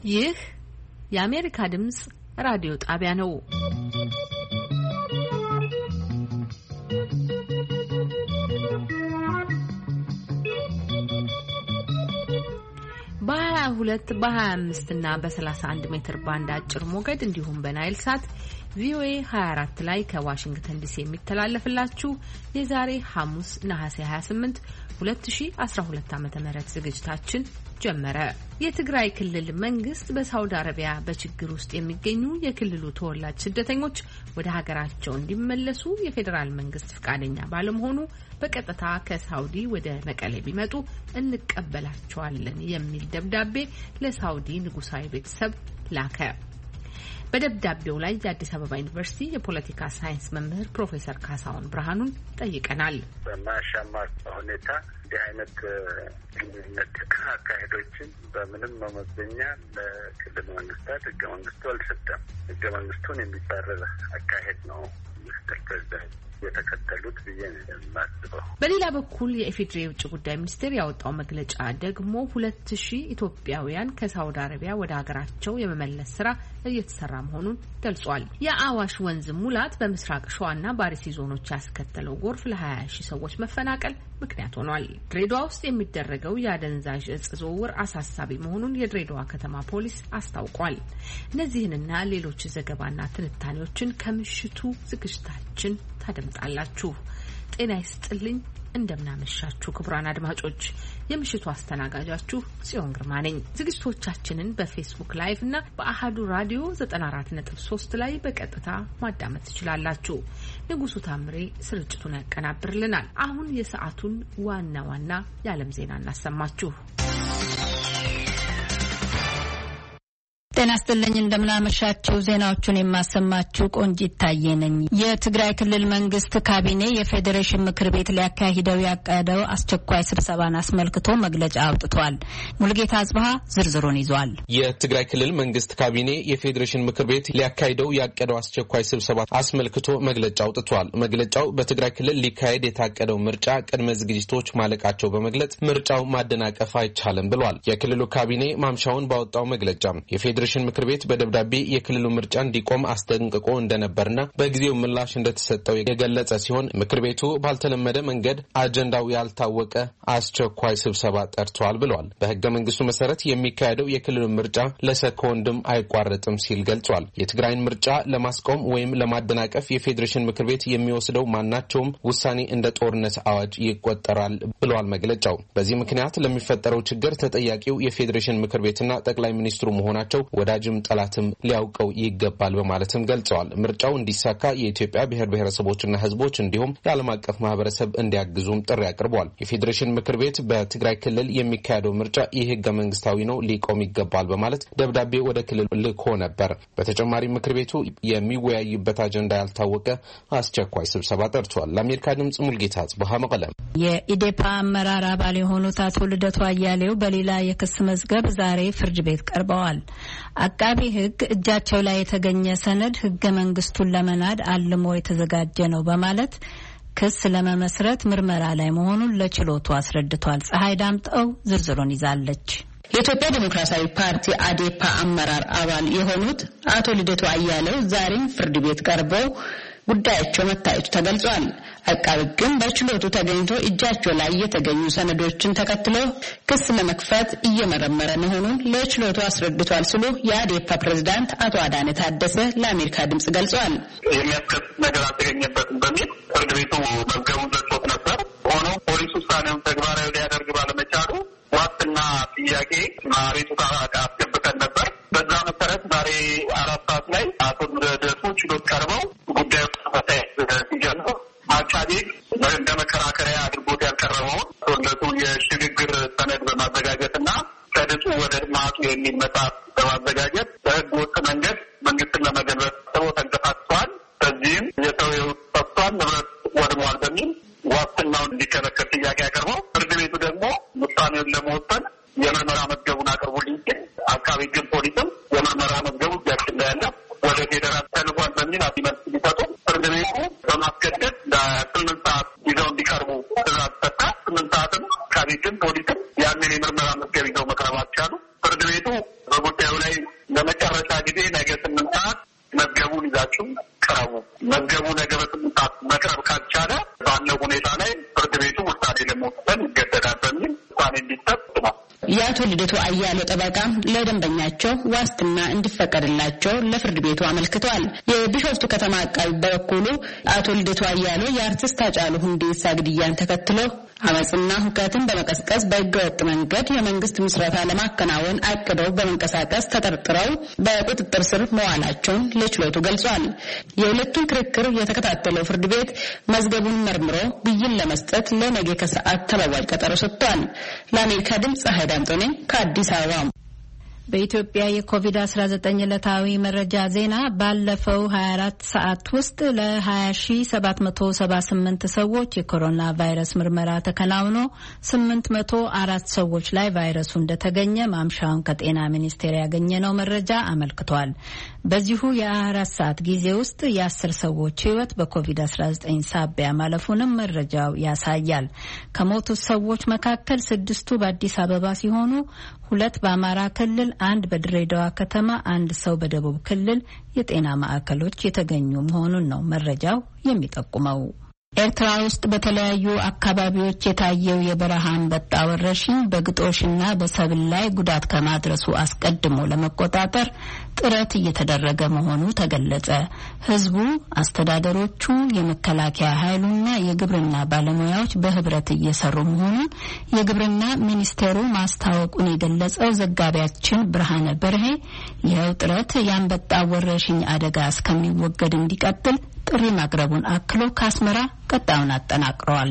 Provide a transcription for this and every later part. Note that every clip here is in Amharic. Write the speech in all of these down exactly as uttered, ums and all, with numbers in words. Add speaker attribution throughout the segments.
Speaker 1: ይህ የአሜሪካ ድምጽ ራዲዮ ጣቢያ ነው። በሃያ ሁለት በሃያ አምስት እና በሰላሳ አንድ ሜትር ባንድ አጭር ሞገድ እንዲሁም በናይል ሳት ቪኦኤ ሃያ አራት ላይ ከዋሽንግተን ዲሲ የሚተላለፍላችሁ የዛሬ ሐሙስ ነሐሴ ሃያ ስምንት ሁለት ሺህ አስራ ሁለት ዓመተ ምህረት ዝግጅታችን ጀመረ። የትግራይ ክልል መንግስት በሳውዲ አረቢያ በችግር ውስጥ የሚገኙ የክልሉ ተወላጅ ስደተኞች ወደ ሀገራቸው እንዲመለሱ የፌዴራል መንግስት ፈቃደኛ ባለመሆኑ በቀጥታ ከሳውዲ ወደ መቀሌ ቢመጡ እንቀበላቸዋለን የሚል ደብዳቤ ለሳውዲ ንጉሳዊ ቤተሰብ ላከ። በደብዳቤው ላይ የአዲስ አበባ ዩኒቨርሲቲ የፖለቲካ ሳይንስ መምህር ፕሮፌሰር ካሳሁን ብርሃኑን ጠይቀናል።
Speaker 2: በማሻማ ሁኔታ እንዲህ አይነት ግንኙነት አካሄዶችን በምንም መመዘኛ ለክልል መንግስታት ህገ መንግስቱ አልሰጠም። ህገ መንግስቱን የሚባረር አካሄድ ነው ምክትል ፕሬዝዳንት የተከተሉት ብዬ ነው የማስበው።
Speaker 1: በሌላ በኩል የኢፌዴሪ የውጭ ጉዳይ ሚኒስቴር ያወጣው መግለጫ ደግሞ ሁለት ሺህ ኢትዮጵያውያን ከሳውዲ አረቢያ ወደ ሀገራቸው የመመለስ ስራ እየተሰራ መሆኑን ገልጿል። የአዋሽ ወንዝ ሙላት በምስራቅ ሸዋና በአርሲ ዞኖች ያስከተለው ጎርፍ ለሀያ ሺህ ሰዎች መፈናቀል ምክንያት ሆኗል። ድሬዳዋ ውስጥ የሚደረገው የአደንዛዥ እጽ ዝውውር አሳሳቢ መሆኑን የድሬዳዋ ከተማ ፖሊስ አስታውቋል። እነዚህንና ሌሎች ዘገባና ትንታኔዎችን ከምሽቱ ዝግጅታችን ታደምጣላችሁ። ጤና ይስጥልኝ፣ እንደምናመሻችሁ ክቡራን አድማጮች። የምሽቱ አስተናጋጃችሁ ጽዮን ግርማ ነኝ። ዝግጅቶቻችንን በፌስቡክ ላይቭ እና በአሃዱ ራዲዮ ዘጠና አራት ነጥብ ሶስት ላይ በቀጥታ ማዳመጥ ትችላላችሁ። ንጉሱ ታምሬ ስርጭቱን ያቀናብርልናል። አሁን የሰዓቱን ዋና ዋና የዓለም ዜና እናሰማችሁ። ጤና ይስጥልኝ፣ እንደምናመሻችሁ። ዜናዎቹን የማሰማችሁ ቆንጂት ታዬ ነኝ። የትግራይ ክልል መንግስት ካቢኔ የፌዴሬሽን ምክር ቤት ሊያካሂደው ያቀደው አስቸኳይ ስብሰባን አስመልክቶ መግለጫ አውጥቷል። ሙልጌታ አጽባህ ዝርዝሩን ይዟል።
Speaker 3: የትግራይ ክልል መንግስት ካቢኔ የፌዴሬሽን ምክር ቤት ሊያካሂደው ያቀደው አስቸኳይ ስብሰባ አስመልክቶ መግለጫ አውጥቷል። መግለጫው በትግራይ ክልል ሊካሄድ የታቀደው ምርጫ ቅድመ ዝግጅቶች ማለቃቸው በመግለጽ ምርጫው ማደናቀፍ አይቻልም ብሏል። የክልሉ ካቢኔ ማምሻውን ባወጣው መግለጫ የፌዴሬሽን ምክር ቤት በደብዳቤ የክልሉ ምርጫ እንዲቆም አስጠንቅቆ እንደነበርና በጊዜው ምላሽ እንደተሰጠው የገለጸ ሲሆን ምክር ቤቱ ባልተለመደ መንገድ አጀንዳው ያልታወቀ አስቸኳይ ስብሰባ ጠርቷል ብሏል። በህገ መንግስቱ መሰረት የሚካሄደው የክልሉ ምርጫ ለሰኮንድም አይቋረጥም ሲል ገልጿል። የትግራይን ምርጫ ለማስቆም ወይም ለማደናቀፍ የፌዴሬሽን ምክር ቤት የሚወስደው ማናቸውም ውሳኔ እንደ ጦርነት አዋጅ ይቆጠራል ብሏል መግለጫው። በዚህ ምክንያት ለሚፈጠረው ችግር ተጠያቂው የፌዴሬሽን ምክር ቤትና ጠቅላይ ሚኒስትሩ መሆናቸው ወዳጅም ጠላትም ሊያውቀው ይገባል በማለትም ገልጸዋል። ምርጫው እንዲሳካ የኢትዮጵያ ብሔር ብሔረሰቦችና ህዝቦች እንዲሁም የዓለም አቀፍ ማህበረሰብ እንዲያግዙም ጥሪ አቅርቧል። የፌዴሬሽን ምክር ቤት በትግራይ ክልል የሚካሄደው ምርጫ የህገ መንግስታዊ ነው፣ ሊቆም ይገባል በማለት ደብዳቤ ወደ ክልል ልኮ ነበር። በተጨማሪ ምክር ቤቱ የሚወያይበት አጀንዳ ያልታወቀ አስቸኳይ ስብሰባ ጠርቷል። ለአሜሪካ ድምጽ ሙልጌታ አጽባህ መቀለም።
Speaker 4: የኢዴፓ አመራር አባል የሆኑት አቶ ልደቱ አያሌው በሌላ የክስ መዝገብ ዛሬ ፍርድ ቤት ቀርበዋል። አቃቢ ህግ እጃቸው ላይ የተገኘ ሰነድ ህገ መንግስቱን ለመናድ አልሞ የተዘጋጀ ነው በማለት ክስ ለመመስረት ምርመራ ላይ መሆኑን ለችሎቱ አስረድቷል። ፀሐይ ዳምጠው ዝርዝሩን ይዛለች።
Speaker 5: የኢትዮጵያ ዲሞክራሲያዊ ፓርቲ አዴፓ አመራር አባል የሆኑት አቶ ልደቱ አያሌው ዛሬም ፍርድ ቤት ቀርበው ጉዳያቸው መታየቱ ተገልጿል። አቃቢ ህግም በችሎቱ ተገኝቶ እጃቸው ላይ የተገኙ ሰነዶችን ተከትሎ ክስ ለመክፈት እየመረመረ መሆኑን ለችሎቱ አስረድቷል ሲሉ የአዴፓ ፕሬዝዳንት አቶ አዳነ ታደሰ ለአሜሪካ ድምጽ ገልጸዋል።
Speaker 2: የሚያስከስ ነገር አልተገኘበትም በሚል ፍርድ ቤቱ መዝገቡን ዘግቶት ነበር። ሆኖ ፖሊስ ውሳኔውን ተግባራዊ ሊያደርግ ባለመቻሉ ዋስትና ጥያቄ አቤቱታ አስገብተን ነበር። በዛ መሰረት ዛሬ አራት ሰዓት ላይ አቶ ልደቱ ችሎት ቀርበው ጉዳዩ ተፈታይ ሲጀምሩ አቃቤ እንደ መከራከሪያ አድርጎት ያልቀረበውን ጦርነቱ የሽግግር ሰነድ በማዘጋጀትና ከድጡ ወደ ልማቱ የሚል መጽሐፍ በማዘጋጀት በህገ ወጥ መንገድ መንግስትን ለመገልበጥ ተብሎ ተንቀሳቅሷል። በዚህም የሰው ህይወት ጠፍቷል፣ ንብረት ወድሟል በሚል ዋስትናውን እንዲከለከል ጥያቄ ያቀርበው ፍርድ ቤቱ ደግሞ ውሳኔውን ለመወሰን የምርመራ መዝገቡን አቅርቡልኝ ሲል አቃቤ ህግ ፖሊስም የምርመራ መዝገቡ እጃችን ላይ ያለ ወደ ፌዴራል ተልኳል በሚል አሲመልስ ሊሰጡ ፍርድ ቤቱ በማስገደድ ለስምንት ሰዓት ይዘው እንዲቀርቡ ትእዛዝ ሰጣ። ስምንት ሰዓትም አቃቤ ህግም ፖሊስም ያንን የምርመራ መዝገብ ይዘው መቅረብ አልቻሉ። ፍርድ ቤቱ በጉዳዩ ላይ መዝገቡ ነገ በስምንት ሰዓት መቅረብ ካልቻለ ባለው ሁኔታ ላይ ፍርድ ቤቱ ውሳኔ ለመወሰን ይገደዳል በሚል ውሳኔ እንዲሰጥ ነው።
Speaker 5: የአቶ ልደቱ አያሌው ጠበቃ ለደንበኛቸው ዋስትና እንዲፈቀድላቸው ለፍርድ ቤቱ አመልክተዋል። የቢሾፍቱ ከተማ አቃቢ በበኩሉ አቶ ልደቱ አያሌው የአርቲስት ሃጫሉ ሁንዴሳ ግድያን ተከትሎ አመጽና ሁከትን በመቀስቀስ በህገወጥ መንገድ የመንግስት ምስረታ ለማከናወን አቅደው በመንቀሳቀስ ተጠርጥረው በቁጥጥር ስር መዋላቸውን ለችሎቱ ገልጿል። የሁለቱን ክርክር የተከታተለው ፍርድ ቤት መዝገቡን መርምሮ ብይን ለመስጠት ለነገ ከሰዓት ተለዋጭ ቀጠሮ ሰጥቷል። ለአሜሪካ ድምጽ ሀይዳንጦኔ ከአዲስ አበባ።
Speaker 4: በኢትዮጵያ የኮቪድ አስራ ዘጠኝ ዕለታዊ መረጃ ዜና ባለፈው ሀያ አራት ሰዓት ውስጥ ለ20 ሺህ ሰባት መቶ ሰባ ስምንት ሰዎች የኮሮና ቫይረስ ምርመራ ተከናውኖ ስምንት መቶ አራት ሰዎች ላይ ቫይረሱ እንደተገኘ ማምሻውን ከጤና ሚኒስቴር ያገኘነው መረጃ አመልክቷል። በዚሁ የ24 ሰዓት ጊዜ ውስጥ የአስር ሰዎች ህይወት በኮቪድ አስራ ዘጠኝ ሳቢያ ማለፉንም መረጃው ያሳያል። ከሞቱት ሰዎች መካከል ስድስቱ በአዲስ አበባ ሲሆኑ ሁለት በአማራ ክልል፣ አንድ በድሬዳዋ ከተማ፣ አንድ ሰው በደቡብ ክልል የጤና ማዕከሎች የተገኙ መሆኑን ነው መረጃው የሚጠቁመው። ኤርትራ ውስጥ በተለያዩ አካባቢዎች የታየው የበረሃ አንበጣ ወረርሽኝ በግጦሽና በሰብል ላይ ጉዳት ከማድረሱ አስቀድሞ ለመቆጣጠር ጥረት እየተደረገ መሆኑ ተገለጸ። ህዝቡ፣ አስተዳደሮቹ፣ የመከላከያ ኃይሉና የግብርና ባለሙያዎች በህብረት እየሰሩ መሆኑን የግብርና ሚኒስቴሩ ማስታወቁን የገለጸው ዘጋቢያችን ብርሃነ በርሄ ይኸው ጥረት የአንበጣ ወረርሽኝ አደጋ እስከሚወገድ እንዲቀጥል ጥሪ ማቅረቡን አክሎ ከአስመራ ቀጣዩን አጠናቅሯል።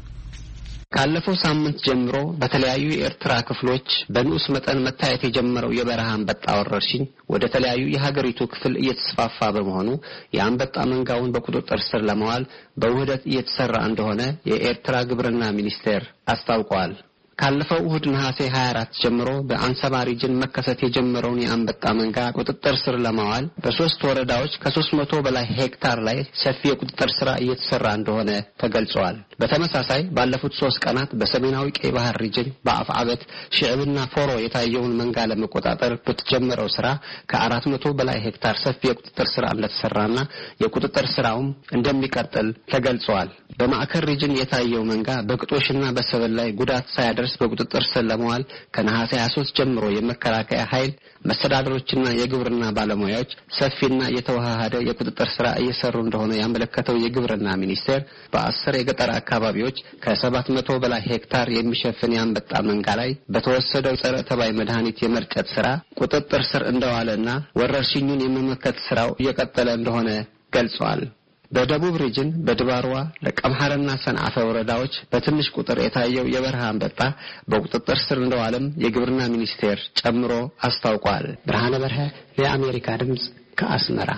Speaker 6: ካለፈው ሳምንት ጀምሮ በተለያዩ የኤርትራ ክፍሎች በንዑስ መጠን መታየት የጀመረው የበረሃ አንበጣ ወረርሽኝ ወደ ተለያዩ የሀገሪቱ ክፍል እየተስፋፋ በመሆኑ የአንበጣ መንጋውን በቁጥጥር ስር ለማዋል በውህደት እየተሰራ እንደሆነ የኤርትራ ግብርና ሚኒስቴር አስታውቋል። ካለፈው እሁድ ነሐሴ ሀያ አራት ጀምሮ በአንሰባ ሪጅን መከሰት የጀመረውን የአንበጣ መንጋ ቁጥጥር ስር ለማዋል በሶስት ወረዳዎች ከሶስት መቶ በላይ ሄክታር ላይ ሰፊ የቁጥጥር ስራ እየተሰራ እንደሆነ ተገልጿል። በተመሳሳይ ባለፉት ሶስት ቀናት በሰሜናዊ ቀይ ባህር ሪጅን በአፍዓበት ሽዕብና ፎሮ የታየውን መንጋ ለመቆጣጠር በተጀመረው ስራ ከአራት መቶ በላይ ሄክታር ሰፊ የቁጥጥር ስራ እንደተሰራና የቁጥጥር ስራውም እንደሚቀጥል ተገልጿል። በማዕከል ሪጅን የታየው መንጋ በግጦሽና በሰብል ላይ ጉዳት ሳያደርስ በቁጥጥር ስር ለማዋል ከነሐሴ ሀያ ሶስት ጀምሮ የመከላከያ ኃይል መስተዳድሮችና የግብርና ባለሙያዎች ሰፊና የተዋሃደ የቁጥጥር ስራ እየሰሩ እንደሆነ ያመለከተው የግብርና ሚኒስቴር በአስር የገጠር አካባቢዎች ከሰባት መቶ በላይ ሄክታር የሚሸፍን የአንበጣ መንጋ ላይ በተወሰደው ጸረ ተባይ መድኃኒት የመርጨት ስራ ቁጥጥር ስር እንደዋለና ወረርሽኙን የመመከት ስራው እየቀጠለ እንደሆነ ገልጿል። በደቡብ ሪጅን በድባርዋ ለቀምሐርና ሰንዓፈ ወረዳዎች በትንሽ ቁጥር የታየው የበረሃ አንበጣ በቁጥጥር ስር እንደዋለም የግብርና ሚኒስቴር ጨምሮ አስታውቋል። ብርሃነ በርሀ ለአሜሪካ ድምጽ ከአስመራ።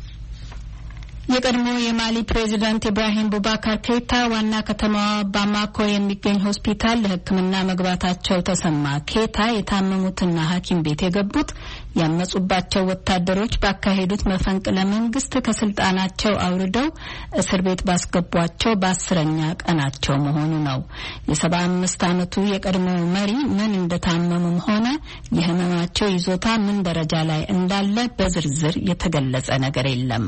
Speaker 4: የቀድሞ የማሊ ፕሬዚዳንት ኢብራሂም ቡባካር ኬይታ ዋና ከተማዋ ባማኮ የሚገኝ ሆስፒታል ለሕክምና መግባታቸው ተሰማ። ኬይታ የታመሙትና ሐኪም ቤት የገቡት ያመጹባቸው ወታደሮች ባካሄዱት መፈንቅለ መንግስት ከስልጣናቸው አውርደው እስር ቤት ባስገቧቸው በአስረኛ ቀናቸው መሆኑ ነው። የሰባ አምስት ዓመቱ የቀድሞ መሪ ምን እንደታመሙም ሆነ የህመማቸው ይዞታ ምን ደረጃ ላይ እንዳለ በዝርዝር የተገለጸ ነገር የለም።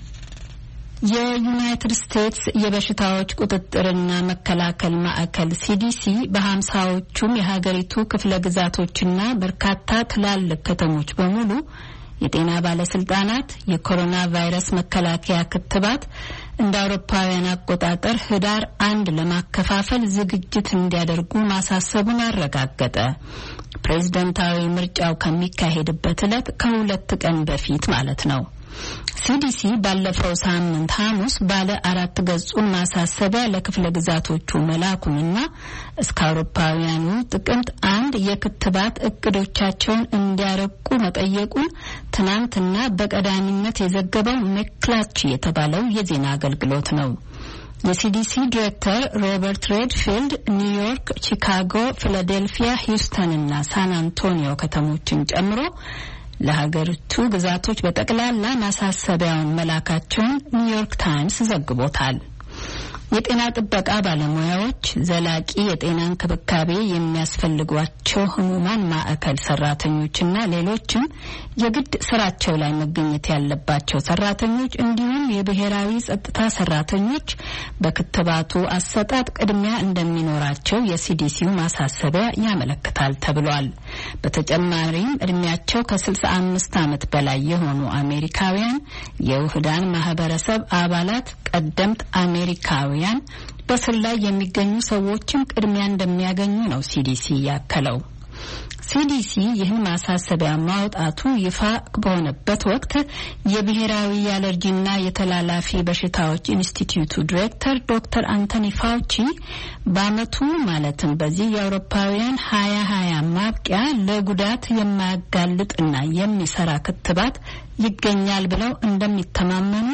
Speaker 4: የዩናይትድ ስቴትስ የበሽታዎች ቁጥጥርና መከላከል ማዕከል ሲዲሲ በሀምሳዎቹም የሀገሪቱ ክፍለ ግዛቶችና በርካታ ትላልቅ ከተሞች በሙሉ የጤና ባለስልጣናት የኮሮና ቫይረስ መከላከያ ክትባት እንደ አውሮፓውያን አቆጣጠር ህዳር አንድ ለማከፋፈል ዝግጅት እንዲያደርጉ ማሳሰቡን አረጋገጠ። ፕሬዝዳንታዊ ምርጫው ከሚካሄድበት ዕለት ከሁለት ቀን በፊት ማለት ነው። ሲዲሲ ባለፈው ሳምንት ሐሙስ ባለ አራት ገጹን ማሳሰቢያ ለክፍለ ግዛቶቹ መላኩንና እስከ አውሮፓውያኑ ጥቅምት አንድ የክትባት እቅዶቻቸውን እንዲያረቁ መጠየቁን ትናንትና በቀዳሚነት የዘገበው ሜክላች የተባለው የዜና አገልግሎት ነው። የሲዲሲ ዲሬክተር ሮበርት ሬድፊልድ ኒውዮርክ፣ ቺካጎ፣ ፊላዴልፊያ፣ ሂውስተንና ሳን አንቶኒዮ ከተሞችን ጨምሮ ለሀገሪቱ ግዛቶች በጠቅላላ ማሳሰቢያውን መላካቸውን ኒውዮርክ ታይምስ ዘግቦታል። የጤና ጥበቃ ባለሙያዎች፣ ዘላቂ የጤና እንክብካቤ የሚያስፈልጓቸው ህሙማን ማዕከል ሰራተኞችና ሌሎችም የግድ ስራቸው ላይ መገኘት ያለባቸው ሰራተኞች እንዲሁም የብሔራዊ ጸጥታ ሰራተኞች በክትባቱ አሰጣጥ ቅድሚያ እንደሚኖራቸው የሲዲሲው ማሳሰቢያ ያመለክታል ተብሏል። በተጨማሪም እድሜያቸው ከስልሳ አምስት ዓመት በላይ የሆኑ አሜሪካውያን የውህዳን ማህበረሰብ አባላት ቀደምት አሜሪካውያን በስር ላይ የሚገኙ ሰዎችም ቅድሚያ እንደሚያገኙ ነው ሲዲሲ ያከለው። ሲዲሲ ይህን ማሳሰቢያ ማውጣቱ ይፋ በሆነበት ወቅት የብሔራዊ የአለርጂና የተላላፊ በሽታዎች ኢንስቲትዩቱ ዲሬክተር ዶክተር አንቶኒ ፋውቺ በአመቱ ማለትም በዚህ የአውሮፓውያን ሀያ ሀያ ማብቂያ ለጉዳት የማያጋልጥና የሚሰራ ክትባት ይገኛል ብለው እንደሚተማመኑ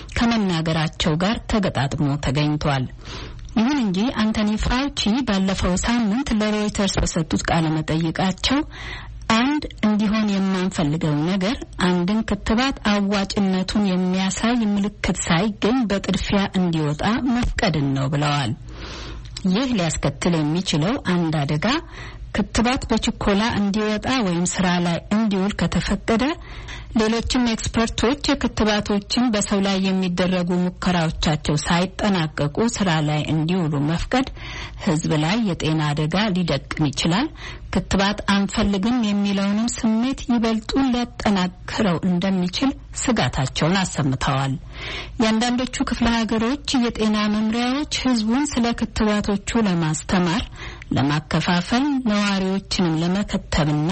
Speaker 4: ከመናገራቸው ጋር ተገጣጥሞ ተገኝቷል። ይሁን እንጂ አንቶኒ ፋውቺ ባለፈው ሳምንት ለሮይተርስ በሰጡት ቃለ መጠይቃቸው አንድ እንዲሆን የማንፈልገው ነገር አንድን ክትባት አዋጭነቱን የሚያሳይ ምልክት ሳይገኝ በጥድፊያ እንዲወጣ መፍቀድን ነው ብለዋል። ይህ ሊያስከትል የሚችለው አንድ አደጋ ክትባት በችኮላ እንዲወጣ ወይም ስራ ላይ እንዲውል ከተፈቀደ ሌሎችም ኤክስፐርቶች ክትባቶችን በሰው ላይ የሚደረጉ ሙከራዎቻቸው ሳይጠናቀቁ ስራ ላይ እንዲውሉ መፍቀድ ህዝብ ላይ የጤና አደጋ ሊደቅን ይችላል። ክትባት አንፈልግም የሚለውንም ስሜት ይበልጡን ሊያጠናክረው እንደሚችል ስጋታቸውን አሰምተዋል። የአንዳንዶቹ ክፍለ ሀገሮች የጤና መምሪያዎች ህዝቡን ስለ ክትባቶቹ ለማስተማር፣ ለማከፋፈል፣ ነዋሪዎችንም ለመከተብና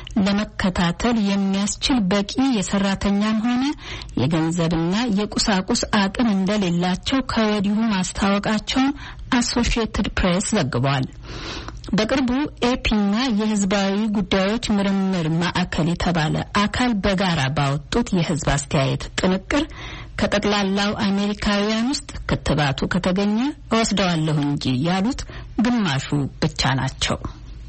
Speaker 4: ለመከታተል የሚያስችል በቂ የሰራተኛም ሆነ የገንዘብና የቁሳቁስ አቅም እንደሌላቸው ከወዲሁ ማስታወቃቸውን አሶሺየትድ ፕሬስ ዘግቧል። በቅርቡ ኤፒና የህዝባዊ ጉዳዮች ምርምር ማዕከል የተባለ አካል በጋራ ባወጡት የህዝብ አስተያየት ጥንቅር ከጠቅላላው አሜሪካውያን ውስጥ ክትባቱ ከተገኘ እወስደዋለሁ እንጂ ያሉት ግማሹ ብቻ ናቸው።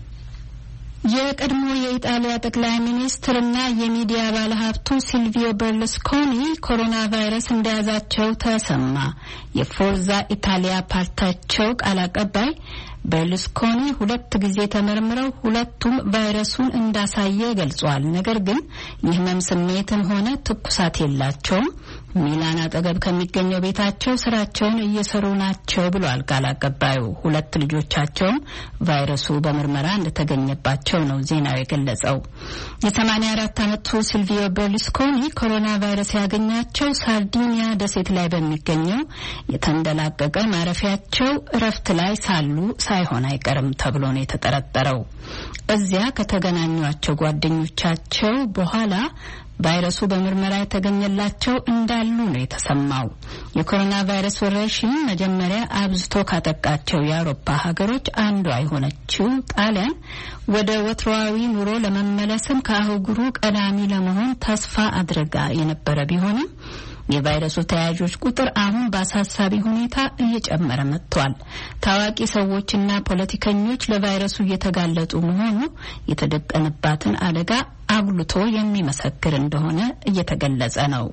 Speaker 4: የቀድሞ የኢጣሊያ ጠቅላይ ሚኒስትርና የሚዲያ ባለሀብቱ ሲልቪዮ በርሉስኮኒ ኮሮና ቫይረስ እንደያዛቸው ተሰማ። የፎርዛ ኢታሊያ ፓርቲያቸው ቃል አቀባይ በርሉስኮኒ ሁለት ጊዜ ተመርምረው ሁለቱም ቫይረሱን እንዳሳየ ገልጿል። ነገር ግን የህመም ስሜትም ሆነ ትኩሳት የላቸውም። ሚላን አጠገብ ከሚገኘው ቤታቸው ስራቸውን እየሰሩ ናቸው ብሏል ቃል አቀባዩ። ሁለት ልጆቻቸውም ቫይረሱ በምርመራ እንደተገኘባቸው ነው ዜናው የገለጸው። የሰማኒያ አራት ዓመቱ ሲልቪዮ በርሉስኮኒ ኮሮና ቫይረስ ያገኛቸው ሳርዲኒያ ደሴት ላይ በሚገኘው የተንደላቀቀ ማረፊያቸው እረፍት ላይ ሳሉ ሳይሆን አይቀርም ተብሎ ነው የተጠረጠረው። እዚያ ከተገናኟቸው ጓደኞቻቸው በኋላ ቫይረሱ በምርመራ የተገኘላቸው እንዳሉ ነው የተሰማው። የኮሮና ቫይረስ ወረርሽኝ መጀመሪያ አብዝቶ ካጠቃቸው የአውሮፓ ሀገሮች አንዷ የሆነችው ጣሊያን ወደ ወትሮአዊ ኑሮ ለመመለስም ከአህጉሩ ቀዳሚ ለመሆን ተስፋ አድርጋ የነበረ ቢሆንም የቫይረሱ ተያዦች ቁጥር አሁን በአሳሳቢ ሁኔታ እየጨመረ መጥቷል። ታዋቂ ሰዎችና ፖለቲከኞች ለቫይረሱ እየተጋለጡ መሆኑ የተደቀነባትን አደጋ አጉልቶ የሚመሰክር እንደሆነ እየተገለጸ ነው።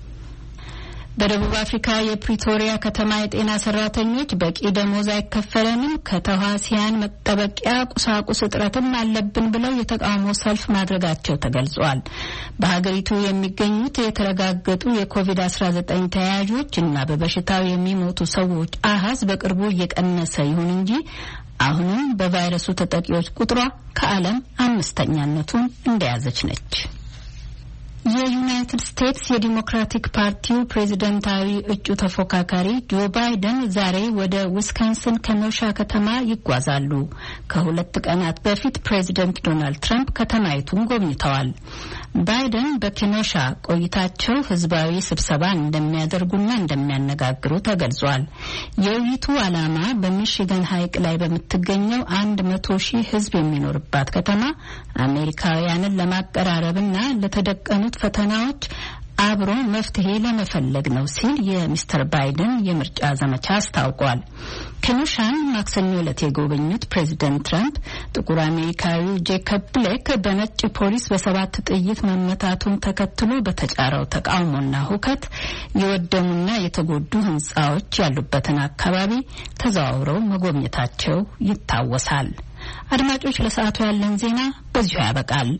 Speaker 4: በደቡብ አፍሪካ የፕሪቶሪያ ከተማ የጤና ሰራተኞች በቂ ደሞዝ አይከፈለንም፣ ከተዋሲያን መጠበቂያ ቁሳቁስ እጥረትም አለብን ብለው የተቃውሞ ሰልፍ ማድረጋቸው ተገልጿል። በሀገሪቱ የሚገኙት የተረጋገጡ የኮቪድ አስራ ዘጠኝ ተያያዦች እና በበሽታው የሚሞቱ ሰዎች አሃዝ በቅርቡ እየቀነሰ ይሁን እንጂ አሁንም በቫይረሱ ተጠቂዎች ቁጥሯ ከዓለም አምስተኛነቱን እንደያዘች ነች። የዩናይትድ ስቴትስ የዲሞክራቲክ ፓርቲው ፕሬዝደንታዊ እጩ ተፎካካሪ ጆ ባይደን ዛሬ ወደ ዊስካንሰን ከኖሻ ከተማ ይጓዛሉ። ከሁለት ቀናት በፊት ፕሬዝደንት ዶናልድ ትራምፕ ከተማይቱን ጎብኝተዋል። ባይደን በኬኖሻ ቆይታቸው ህዝባዊ ስብሰባ እንደሚያደርጉና እንደሚያነጋግሩ ተገልጿል። የውይይቱ ዓላማ በሚሽገን ሐይቅ ላይ በምትገኘው አንድ መቶ ሺህ ህዝብ የሚኖርባት ከተማ አሜሪካውያንን ለማቀራረብና ለተደቀኑት ፈተናዎች አብሮ መፍትሄ ለመፈለግ ነው ሲል የሚስተር ባይደን የምርጫ ዘመቻ አስታውቋል። ኬኖሻን ማክሰኞ ዕለት የጎበኙት ፕሬዚደንት ትራምፕ ጥቁር አሜሪካዊው ጄኮብ ብሌክ በነጭ ፖሊስ በሰባት ጥይት መመታቱን ተከትሎ በተጫረው ተቃውሞና ሁከት የወደሙና የተጎዱ ህንጻዎች ያሉበትን አካባቢ ተዘዋውረው መጎብኘታቸው ይታወሳል። አድማጮች፣ ለሰዓቱ ያለን ዜና በዚሁ ያበቃል።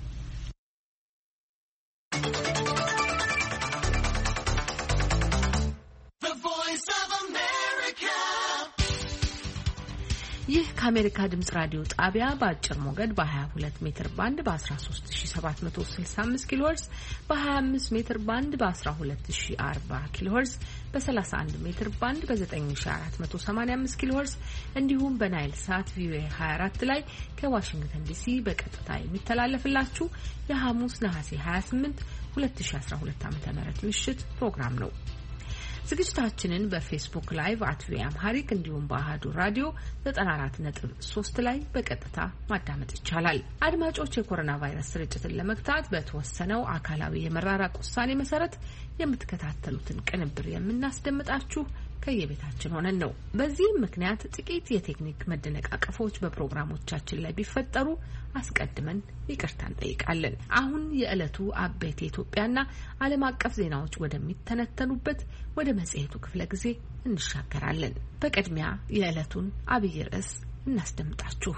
Speaker 1: ይህ ከአሜሪካ ድምጽ ራዲዮ ጣቢያ በአጭር ሞገድ በ22 ሜትር ባንድ በ13765 ኪሎ ሄርዝ በ25 ሜትር ባንድ በ12040 ኪሎ ሄርዝ በ31 ሜትር ባንድ በ9485 ኪሎ ሄርዝ እንዲሁም በናይል ሳት ቪኦኤ ሃያ አራት ላይ ከዋሽንግተን ዲሲ በቀጥታ የሚተላለፍላችሁ የሐሙስ ነሐሴ ሃያ ስምንት ሁለት ሺህ አስራ ሁለት ዓ.ም ምሽት ፕሮግራም ነው። ዝግጅታችንን በፌስቡክ ላይቭ አት ቪኦኤ አምሃሪክ እንዲሁም በአሃዱ ራዲዮ ዘጠና አራት ነጥብ ሶስት ላይ በቀጥታ ማዳመጥ ይቻላል። አድማጮች፣ የኮሮና ቫይረስ ስርጭትን ለመግታት በተወሰነው አካላዊ የመራራቅ ውሳኔ መሰረት የምትከታተሉትን ቅንብር የምናስደምጣችሁ ከየቤታችን ሆነን ነው። በዚህም ምክንያት ጥቂት የቴክኒክ መደነቃቀፎች በፕሮግራሞቻችን ላይ ቢፈጠሩ አስቀድመን ይቅርታ እንጠይቃለን። አሁን የዕለቱ አበይት የኢትዮጵያና ዓለም አቀፍ ዜናዎች ወደሚተነተኑበት ወደ መጽሔቱ ክፍለ ጊዜ እንሻገራለን። በቅድሚያ የዕለቱን አብይ ርዕስ እናስደምጣችሁ።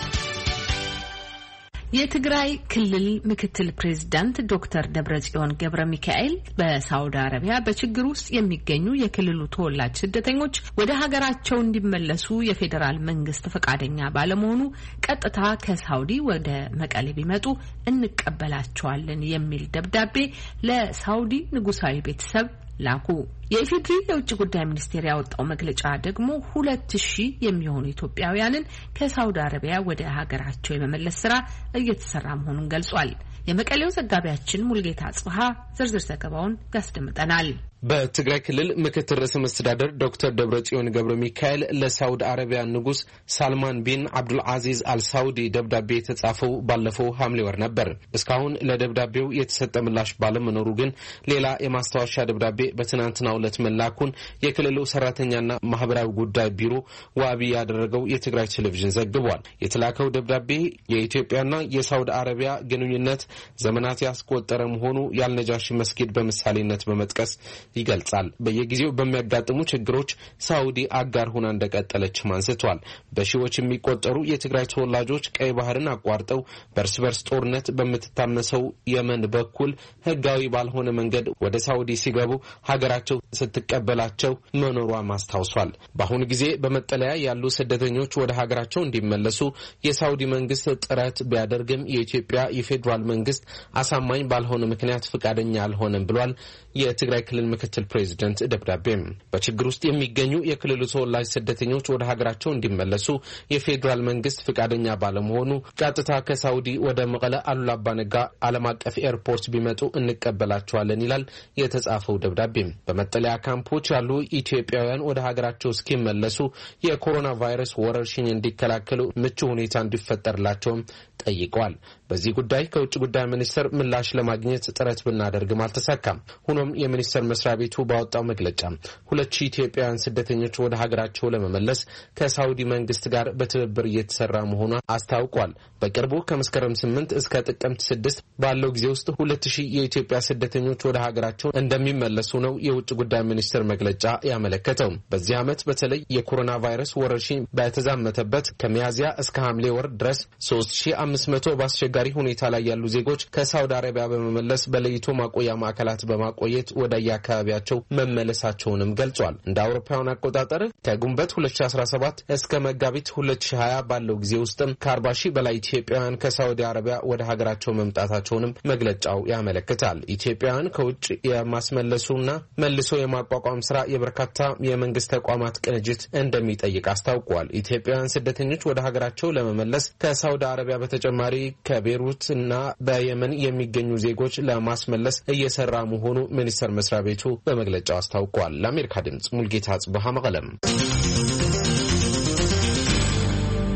Speaker 1: የትግራይ ክልል ምክትል ፕሬዝዳንት ዶክተር ደብረጽዮን ገብረ ሚካኤል በሳውዲ አረቢያ በችግር ውስጥ የሚገኙ የክልሉ ተወላጅ ስደተኞች ወደ ሀገራቸው እንዲመለሱ የፌዴራል መንግስት ፈቃደኛ ባለመሆኑ ቀጥታ ከሳውዲ ወደ መቀሌ ቢመጡ እንቀበላቸዋለን የሚል ደብዳቤ ለሳውዲ ንጉሳዊ ቤተሰብ ላኩ። የኢፌዴሪ የውጭ ጉዳይ ሚኒስቴር ያወጣው መግለጫ ደግሞ ሁለት ሺህ የሚሆኑ ኢትዮጵያውያንን ከሳውዲ አረቢያ ወደ ሀገራቸው የመመለስ ስራ እየተሰራ መሆኑን ገልጿል። የመቀሌው ዘጋቢያችን ሙልጌታ ጽሃ ዝርዝር ዘገባውን ያስደምጠናል።
Speaker 3: በትግራይ ክልል ምክትል ርዕሰ መስተዳድር ዶክተር ደብረጽዮን ገብረ ሚካኤል ለሳውዲ አረቢያ ንጉስ ሳልማን ቢን አብዱል አዚዝ አልሳውዲ ደብዳቤ የተጻፈው ባለፈው ሐምሌ ወር ነበር። እስካሁን ለደብዳቤው የተሰጠ ምላሽ ባለመኖሩ ግን ሌላ የማስታወሻ ደብዳቤ በትናንትናው ዕለት መላኩን የክልሉ ሰራተኛና ማህበራዊ ጉዳይ ቢሮ ዋቢ ያደረገው የትግራይ ቴሌቪዥን ዘግቧል። የተላከው ደብዳቤ የኢትዮጵያና የሳውዲ አረቢያ ግንኙነት ዘመናት ያስቆጠረ መሆኑ ያልነጃሺ መስጊድ በምሳሌነት በመጥቀስ ይገልጻል። በየጊዜው በሚያጋጥሙ ችግሮች ሳውዲ አጋር ሆና እንደቀጠለች አንስቷል። በሺዎች የሚቆጠሩ የትግራይ ተወላጆች ቀይ ባህርን አቋርጠው በርስ በርስ ጦርነት በምትታመሰው የመን በኩል ህጋዊ ባልሆነ መንገድ ወደ ሳውዲ ሲገቡ ሀገራቸው ስትቀበላቸው መኖሯን አስታውሷል። በአሁኑ ጊዜ በመጠለያ ያሉ ስደተኞች ወደ ሀገራቸው እንዲመለሱ የሳውዲ መንግስት ጥረት ቢያደርግም የኢትዮጵያ የፌዴራል መንግስት አሳማኝ ባልሆነ ምክንያት ፈቃደኛ አልሆነም ብሏል። የትግራይ ክልል ምክትል ፕሬዝዳንት ደብዳቤም በችግር ውስጥ የሚገኙ የክልሉ ተወላጅ ስደተኞች ወደ ሀገራቸው እንዲመለሱ የፌዴራል መንግስት ፈቃደኛ ባለመሆኑ ቀጥታ ከሳውዲ ወደ መቀለ አሉላ አባ ነጋ ዓለም አቀፍ ኤርፖርት ቢመጡ እንቀበላቸዋለን ይላል የተጻፈው ደብዳቤም። በመጠለያ ካምፖች ያሉ ኢትዮጵያውያን ወደ ሀገራቸው እስኪመለሱ የኮሮና ቫይረስ ወረርሽኝ እንዲከላከሉ ምቹ ሁኔታ እንዲፈጠርላቸውም ጠይቀዋል። በዚህ ጉዳይ ከውጭ ጉዳይ ሚኒስቴር ምላሽ ለማግኘት ጥረት ብናደርግም አልተሳካም። ሆኖም የሚኒስቴር መስሪያ ቤቱ ባወጣው መግለጫ ሁለት ሺህ ኢትዮጵያውያን ስደተኞች ወደ ሀገራቸው ለመመለስ ከሳውዲ መንግስት ጋር በትብብር እየተሰራ መሆኑን አስታውቋል። በቅርቡ ከመስከረም ስምንት እስከ ጥቅምት ስድስት ባለው ጊዜ ውስጥ ሁለት ሺህ የኢትዮጵያ ስደተኞች ወደ ሀገራቸው እንደሚመለሱ ነው የውጭ ጉዳይ ሚኒስቴር መግለጫ ያመለከተው። በዚህ ዓመት በተለይ የኮሮና ቫይረስ ወረርሽኝ በተዛመተበት ከሚያዝያ እስከ ሐምሌ ወር ድረስ ሶስት ሺህ አምስት መቶ በአስቸጋሪ ሁኔታ ላይ ያሉ ዜጎች ከሳውዲ አረቢያ በመመለስ በለይቶ ማቆያ ማዕከላት በማቆየት ወደ የአካባቢያቸው መመለሳቸውንም ገልጿል። እንደ አውሮፓውያን አቆጣጠር ከግንቦት ሁለት ሺህ አስራ ሰባት እስከ መጋቢት ሁለት ሺህ ሀያ ባለው ጊዜ ውስጥም ከአርባ ሺህ በላይ ኢትዮጵያውያን ከሳውዲ አረቢያ ወደ ሀገራቸው መምጣታቸውንም መግለጫው ያመለክታል። ኢትዮጵያውያን ከውጭ የማስመለሱና መልሶ የማቋቋም ስራ የበርካታ የመንግስት ተቋማት ቅንጅት እንደሚጠይቅ አስታውቋል። ኢትዮጵያውያን ስደተኞች ወደ ሀገራቸው ለመመለስ ከሳውዲ አረቢያ በተጨማሪ ከቤሩት እና በየመን የሚገኙ ዜጎች ለማስመለስ እየሰራ መሆኑ ሚኒስቴር መስሪያ ቤቱ በመግለጫው አስታውቋል። ለአሜሪካ ድምጽ ሙልጌታ ጽብሃ መቀለም።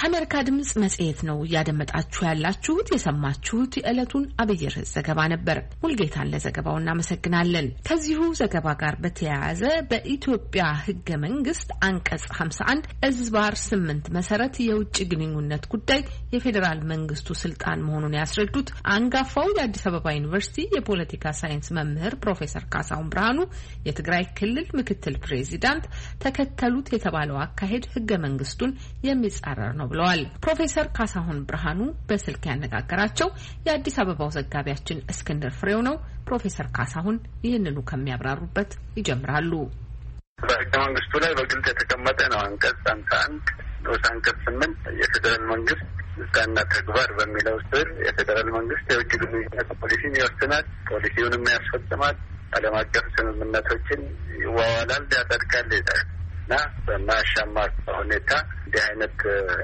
Speaker 1: ከአሜሪካ ድምጽ መጽሔት ነው እያደመጣችሁ ያላችሁት። የሰማችሁት የዕለቱን አብይ ርዕስ ዘገባ ነበር። ሙልጌታን ለዘገባው እናመሰግናለን። ከዚሁ ዘገባ ጋር በተያያዘ በኢትዮጵያ ሕገ መንግስት አንቀጽ ሀምሳ አንድ እዝባር ስምንት መሰረት የውጭ ግንኙነት ጉዳይ የፌዴራል መንግስቱ ስልጣን መሆኑን ያስረዱት አንጋፋው የአዲስ አበባ ዩኒቨርሲቲ የፖለቲካ ሳይንስ መምህር ፕሮፌሰር ካሳሁን ብርሃኑ የትግራይ ክልል ምክትል ፕሬዚዳንት ተከተሉት የተባለው አካሄድ ሕገ መንግስቱን የሚጻረር ነው ብለዋል። ፕሮፌሰር ካሳሁን ብርሃኑ በስልክ ያነጋገራቸው የአዲስ አበባው ዘጋቢያችን እስክንድር ፍሬው ነው። ፕሮፌሰር ካሳሁን ይህንኑ ከሚያብራሩበት ይጀምራሉ።
Speaker 2: በሕገ መንግስቱ ላይ በግልጽ የተቀመጠ ነው። አንቀጽ ሃምሳ አንድ ንዑስ አንቀጽ ስምንት የፌዴራል መንግስት ስልጣንና ተግባር በሚለው ስር የፌዴራል መንግስት የውጭ ግንኙነት ፖሊሲን ይወስናል፣ ፖሊሲውንም ያስፈጽማል፣ ዓለም አቀፍ ስምምነቶችን ይዋዋላል፣ ያጸድቃል ይላል እና በማያሻማ ሁኔታ እንዲህ አይነት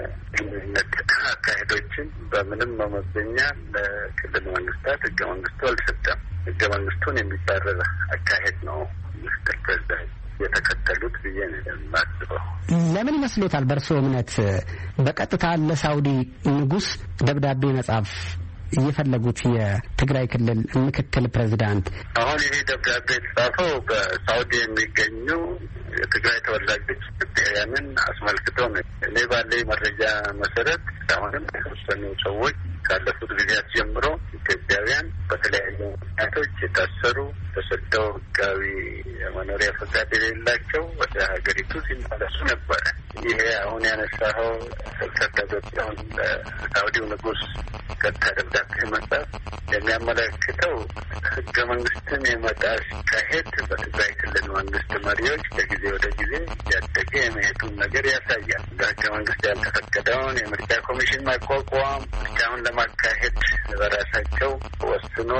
Speaker 2: ግንኙነት አካሄዶችን በምንም መመዘኛ ለክልል መንግስታት ህገ መንግስቱ አልሰጠም። ህገ መንግስቱን የሚጻረር አካሄድ ነው ምክትል ፕሬዚዳንት የተከተሉት ብዬ ነው የማስበው።
Speaker 7: ለምን ይመስሎታል በእርስዎ እምነት በቀጥታ ለሳውዲ ንጉስ ደብዳቤ መጻፍ እየፈለጉት የትግራይ ክልል ምክትል ፕሬዚዳንት?
Speaker 2: አሁን ይሄ ደብዳቤ የተጻፈው በሳውዲ የሚገኙ የትግራይ ተወላጆች ኢትዮጵያውያንን አስመልክቶ ነው። እኔ ባለኝ መረጃ መሰረት አሁንም የተወሰኑ ሰዎች ካለፉት ጊዜያት ጀምሮ ኢትዮጵያውያን በተለያዩ ምክንያቶች የታሰሩ ተሰደው ህጋዊ የመኖሪያ ፈቃድ የሌላቸው ወደ ሀገሪቱ ሲመለሱ ነበረ። ይሄ አሁን ያነሳኸው ተደብዳቤውን ለሳውዲው ንጉስ ቀጥታ ደብዳቤ መጻፍ የሚያመለክተው ህገ መንግስትን የመጣስ ካሄድ በትግራይ ክልል መንግስት መሪዎች ከጊዜ ወደ ጊዜ ያደገ የመሄዱን ነገር ያሳያል። በህገ መንግስት ያልተፈቀደውን የምርጫ ኮሚሽን ማቋቋም፣ ምርጫውን ለማካሄድ በራሳቸው ወስኖ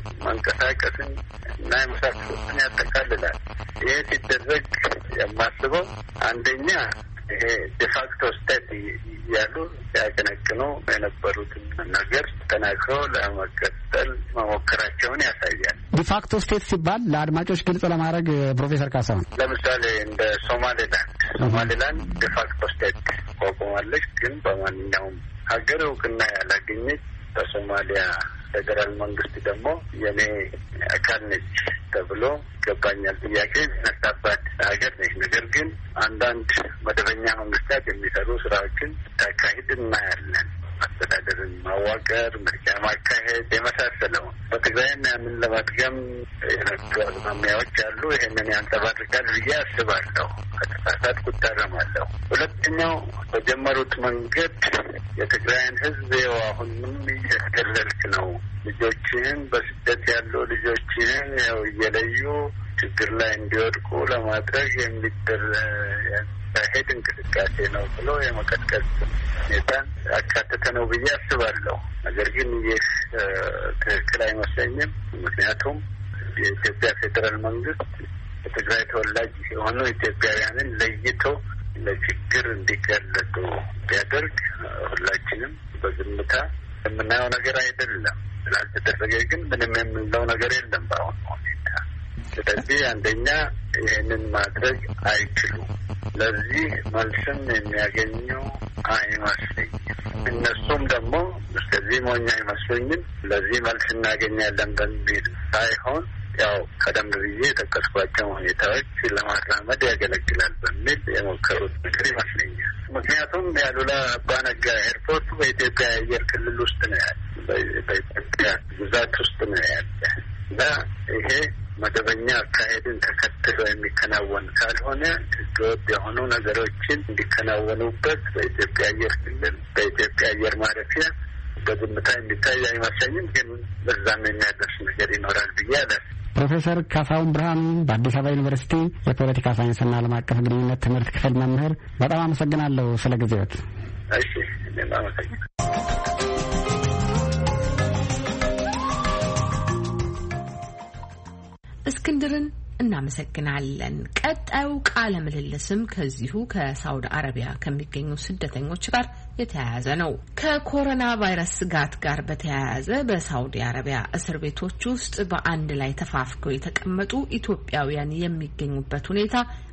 Speaker 2: መንቀሳቀስን እና የመሳሰሉትን ያጠቃልላል። ይሄ ሲደረግ የማስበው አንደኛ ይሄ ዲፋክቶ ስቴት ያሉ ያቀነቅኑ የነበሩትን ነገር ተጠናክሮ ለመቀጠል መሞከራቸውን ያሳያል።
Speaker 7: ዲፋክቶ ስቴት ሲባል ለአድማጮች ግልጽ ለማድረግ ፕሮፌሰር ካሳሁን
Speaker 2: ለምሳሌ እንደ ሶማሌላንድ ሶማሌላንድ ዲፋክቶ ስቴት ቆቆማለች፣ ግን በማንኛውም ሀገር እውቅና ያላገኘች በሶማሊያ ፌዴራል መንግስት ደግሞ የኔ አካል ነች ተብሎ ይገባኛል ጥያቄ ነሳባት ሀገር ነች። ነገር ግን አንዳንድ መደበኛ መንግስታት የሚሰሩ ስራዎችን ታካሂድ እናያለን። አስተዳደርን ማዋቀር፣ ምርጫ ማካሄድ የመሳሰለው በትግራይና ያንን ለማድገም የነሱ አዝማሚያዎች አሉ። ይህንን ያንጸባርቃል ብዬ አስባለሁ። ከተሳሳትኩ እታረማለሁ። ሁለተኛው በጀመሩት መንገድ የትግራይን ህዝብ ይኸው አሁንም እያስገለልክ ነው፣ ልጆችህን በስደት ያሉ ልጆችህን ያው እየለዩ ችግር ላይ እንዲወድቁ ለማድረግ የሚደረግ እንቅስቃሴ ነው ብሎ የመቀጥቀጥ ሁኔታን ያካተተ ነው ብዬ አስባለሁ። ነገር ግን ይህ ትክክል አይመስለኝም። ምክንያቱም የኢትዮጵያ ፌዴራል መንግስት የትግራይ ተወላጅ የሆኑ ኢትዮጵያውያንን ለይቶ ለችግር እንዲጋለጡ ቢያደርግ ሁላችንም በዝምታ የምናየው ነገር አይደለም። ስላልተደረገ ግን ምንም የምንለው ነገር የለም በአሁኑ ሁኔታ። ስለዚህ አንደኛ ይህንን ማድረግ አይችሉም። ለዚህ መልስም የሚያገኙ አይመስለኝም። እነሱም ደግሞ እስከዚህ ሞኝ አይመስለኝም። ለዚህ መልስ እናገኛለን በሚል ሳይሆን ያው ቀደም ብዬ የጠቀስኳቸው ሁኔታዎች ለማራመድ ያገለግላል በሚል የሞከሩት ነገር ይመስለኛል። ምክንያቱም የአሉላ አባነጋ ኤርፖርት በኢትዮጵያ አየር ክልል ውስጥ ነው ያለ፣ በኢትዮጵያ ግዛት ውስጥ ነው ያለ እና ይሄ መደበኛ አካሄድን ተከትሎ የሚከናወን ካልሆነ ህገወጥ የሆኑ ነገሮችን እንዲከናወኑበት በኢትዮጵያ አየር ክልል በኢትዮጵያ አየር ማረፊያ በዝምታ የሚታይ አይመስለኝም። ግን በዛም የሚያደርስ ነገር ይኖራል ብዬ አለ።
Speaker 7: ፕሮፌሰር ካሳሁን ብርሃኑ በአዲስ አበባ ዩኒቨርሲቲ የፖለቲካ ሳይንስና ዓለም አቀፍ ግንኙነት ትምህርት ክፍል መምህር፣ በጣም አመሰግናለሁ ስለ ጊዜዎት።
Speaker 2: እሺ እኔም አመሰግናለሁ።
Speaker 1: እስክንድርን እናመሰግናለን። ቀጣዩ ቃለ ምልልስም ከዚሁ ከሳውዲ አረቢያ ከሚገኙ ስደተኞች ጋር የተያያዘ ነው። ከኮሮና ቫይረስ ስጋት ጋር በተያያዘ በሳውዲ አረቢያ እስር ቤቶች ውስጥ በአንድ ላይ ተፋፍገው የተቀመጡ ኢትዮጵያውያን የሚገኙበት ሁኔታ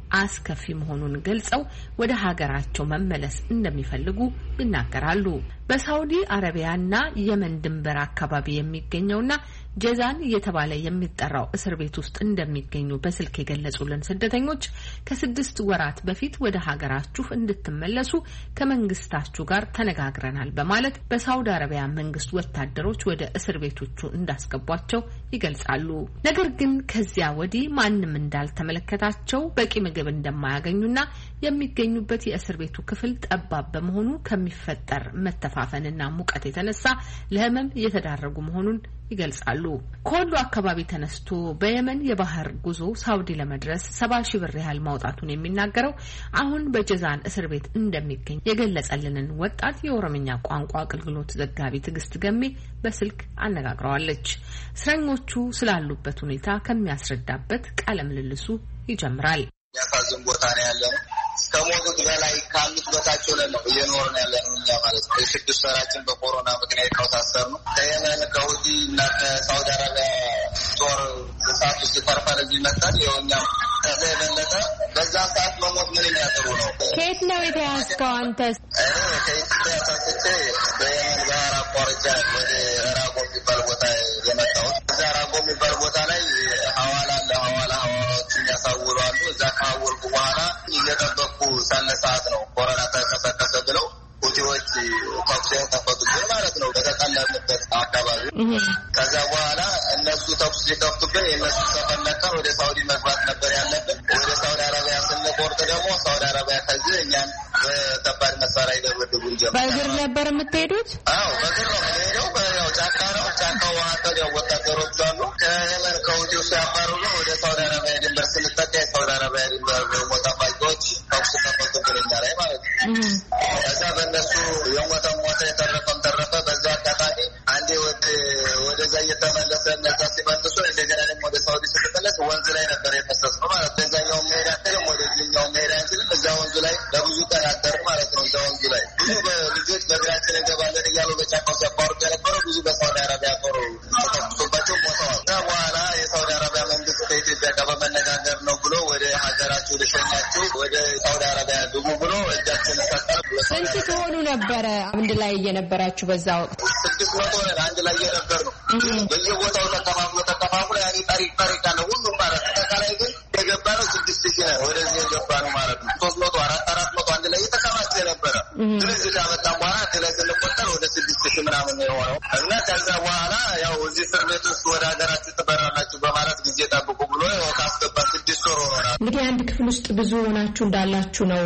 Speaker 1: አስከፊ መሆኑን ገልጸው ወደ ሀገራቸው መመለስ እንደሚፈልጉ ይናገራሉ። በሳውዲ አረቢያና የመን ድንበር አካባቢ የሚገኘውና ጀዛን እየተባለ የሚጠራው እስር ቤት ውስጥ እንደሚገኙ በስልክ የገለጹልን ስደተኞች ከስድስት ወራት በፊት ወደ ሀገራችሁ እንድትመለሱ ከመንግስታችሁ ጋር ተነጋግረናል በማለት በሳውዲ አረቢያ መንግስት ወታደሮች ወደ እስር ቤቶቹ እንዳስገቧቸው ይገልጻሉ። ነገር ግን ከዚያ ወዲህ ማንም እንዳልተመለከታቸው በቂ ምግብ እንደማያገኙና የሚገኙበት የእስር ቤቱ ክፍል ጠባብ በመሆኑ ከሚፈጠር መተፋፈንና ሙቀት የተነሳ ለህመም እየተዳረጉ መሆኑን ይገልጻሉ። ከወሎ አካባቢ ተነስቶ በየመን የባህር ጉዞ ሳውዲ ለመድረስ ሰባ ሺህ ብር ያህል ማውጣቱን የሚናገረው አሁን በጀዛን እስር ቤት እንደሚገኝ የገለጸልንን ወጣት የኦሮምኛ ቋንቋ አገልግሎት ዘጋቢ ትዕግስት ገሜ በስልክ አነጋግረዋለች። እስረኞቹ ስላሉበት ሁኔታ ከሚያስረዳበት ቃለ ምልልሱ ይጀምራል።
Speaker 8: ያሳዝን ቦታ ነው ያለነው። ከሞቱት በላይ ካሉት በታቸው ነው እየኖርን ያለነው እኛ ማለት ነው። የስድስት ወራችን በኮሮና ምክንያት ከውታሰር ነው። ከየመን ከሁዲ እና ከሳውዲ አረቢያ ጦር እሳት ውስጥ ተርፈን እዚህ መጣን። የውኛ ከዛ የበለጠ በዛ ሰዓት መሞት ምን የሚያጥሩ ነው።
Speaker 1: ከየት ነው የተያዝከው አንተ?
Speaker 8: እኔ ከኢትዮጵያ ተነስቼ በየመን ባህር አቋርጬ ወደ ራጎ የሚባል ቦታ የመጣሁት። እዛ ራጎ የሚባል ቦታ ላይ ሐዋላ አለ። ሐዋላ ሐዋላዎችን ያሳውሉ አሉ። እዛ ካወልኩ በኋላ እየጠበቅኩ ሳለ ሰዓት ነው ኮሮና ተቀሰቀሰ ብለው ሁቲዎች ተኩስ ከፈቱብን ማለት ነው በተጠለልንበት አካባቢ። ከዛ በኋላ እነሱ ተኩስ ሲከፍቱብን የእነሱ ተፈለቀን ወደ ሳውዲ መግባት ነበር ያለብን። ወደ ሳውዲ አረቢያ ስንቆርጥ ደግሞ ሳውዲ አረቢያ ከዚህ እኛን በከባድ መሳሪያ ይደበድቡን ጀመር።
Speaker 1: በእግር ነበር የምትሄዱት?
Speaker 8: አዎ በእግር ነው የምንሄደው። ያው ጫካ ነው። ጫካው መካከል ያው ወታደሮች አሉ። ከየመን ከሁቲው ሲያባርሩ ወደ ሳውዲ አረቢያ ድንበር ስንጠጋ የሳውዲ አረቢያ ድንበር ደግሞ ጠባቂዎች ተኩስ ከፈቱብን እኛ ላይ ማለት ነው። ከዛ በእነሱ የሞተ ሞተ የተረፈም ተረፈ። በዛ አጋጣሚ አንዴ ወደ ወደዛ እየተመለሰ እነዛ ሲመልሱ እንደገና ደግሞ ወደ ሳውዲ ስንመለስ ወንዝ ላይ ነበር የፈሰስነው ማለት ነው። እዛኛው መሄድ አንችልም፣ ወደዚህኛው መሄድ አንችልም። እዛ ወንዙ ላይ ለብዙ ቀን አደርን ማለት ነው። እዛ ወንዙ ላይ ብዙ ልጆች በእግራችን እንገባለን እያሉ በጫካው ሲያባሩት የነበረው ብዙ በሳውዲ አረቢያ ጦር ተተኩሶባቸው ሞተዋል። ከዛ በኋላ የሳውዲ አረቢያ መንግስት ከኢትዮጵያ ጋር በመነጋገር ነው ብሎ ወደ ሀገራችሁ ልሸኛችሁ ወደ ሳውዲ አረቢያ ግቡ ብሎ እጃችን ሰጠን።
Speaker 1: ስንት ትሆኑ ነበረ አንድ ላይ እየነበራችሁ በዛ ወቅት?
Speaker 8: ስድስት መቶ ነን አንድ ላይ እየነበር ነው። በየቦታው ተከፋፍሎ ተከፋፍሎ ያኔ ታሪክ ታሪክ አለ ሁሉም ማለት ነው። ተካላይ ግን የገባ ነው ስድስት ሺህ ነው ወደዚህ የገባ ነው ማለት ነው። ሶስት መቶ አራት አራት መቶ አንድ ላይ የተከማቸ ነበረ። ስለዚህ ካመጣን በኋላ አንድ ላይ ስንቆጠር ወደ ስድስት ሺህ ምናምን ነው የሆነው እና ከዛ በኋላ ያው እዚህ እስር ቤት ውስጥ ወደ ሀገራችሁ ትበራላችሁ በማለት ጊዜ ጠብቁ ብሎ ካስገባ ስድስት ወር ሆኖናል።
Speaker 1: እንግዲህ አንድ ክፍል ውስጥ ብዙ ሆናችሁ እንዳላችሁ ነው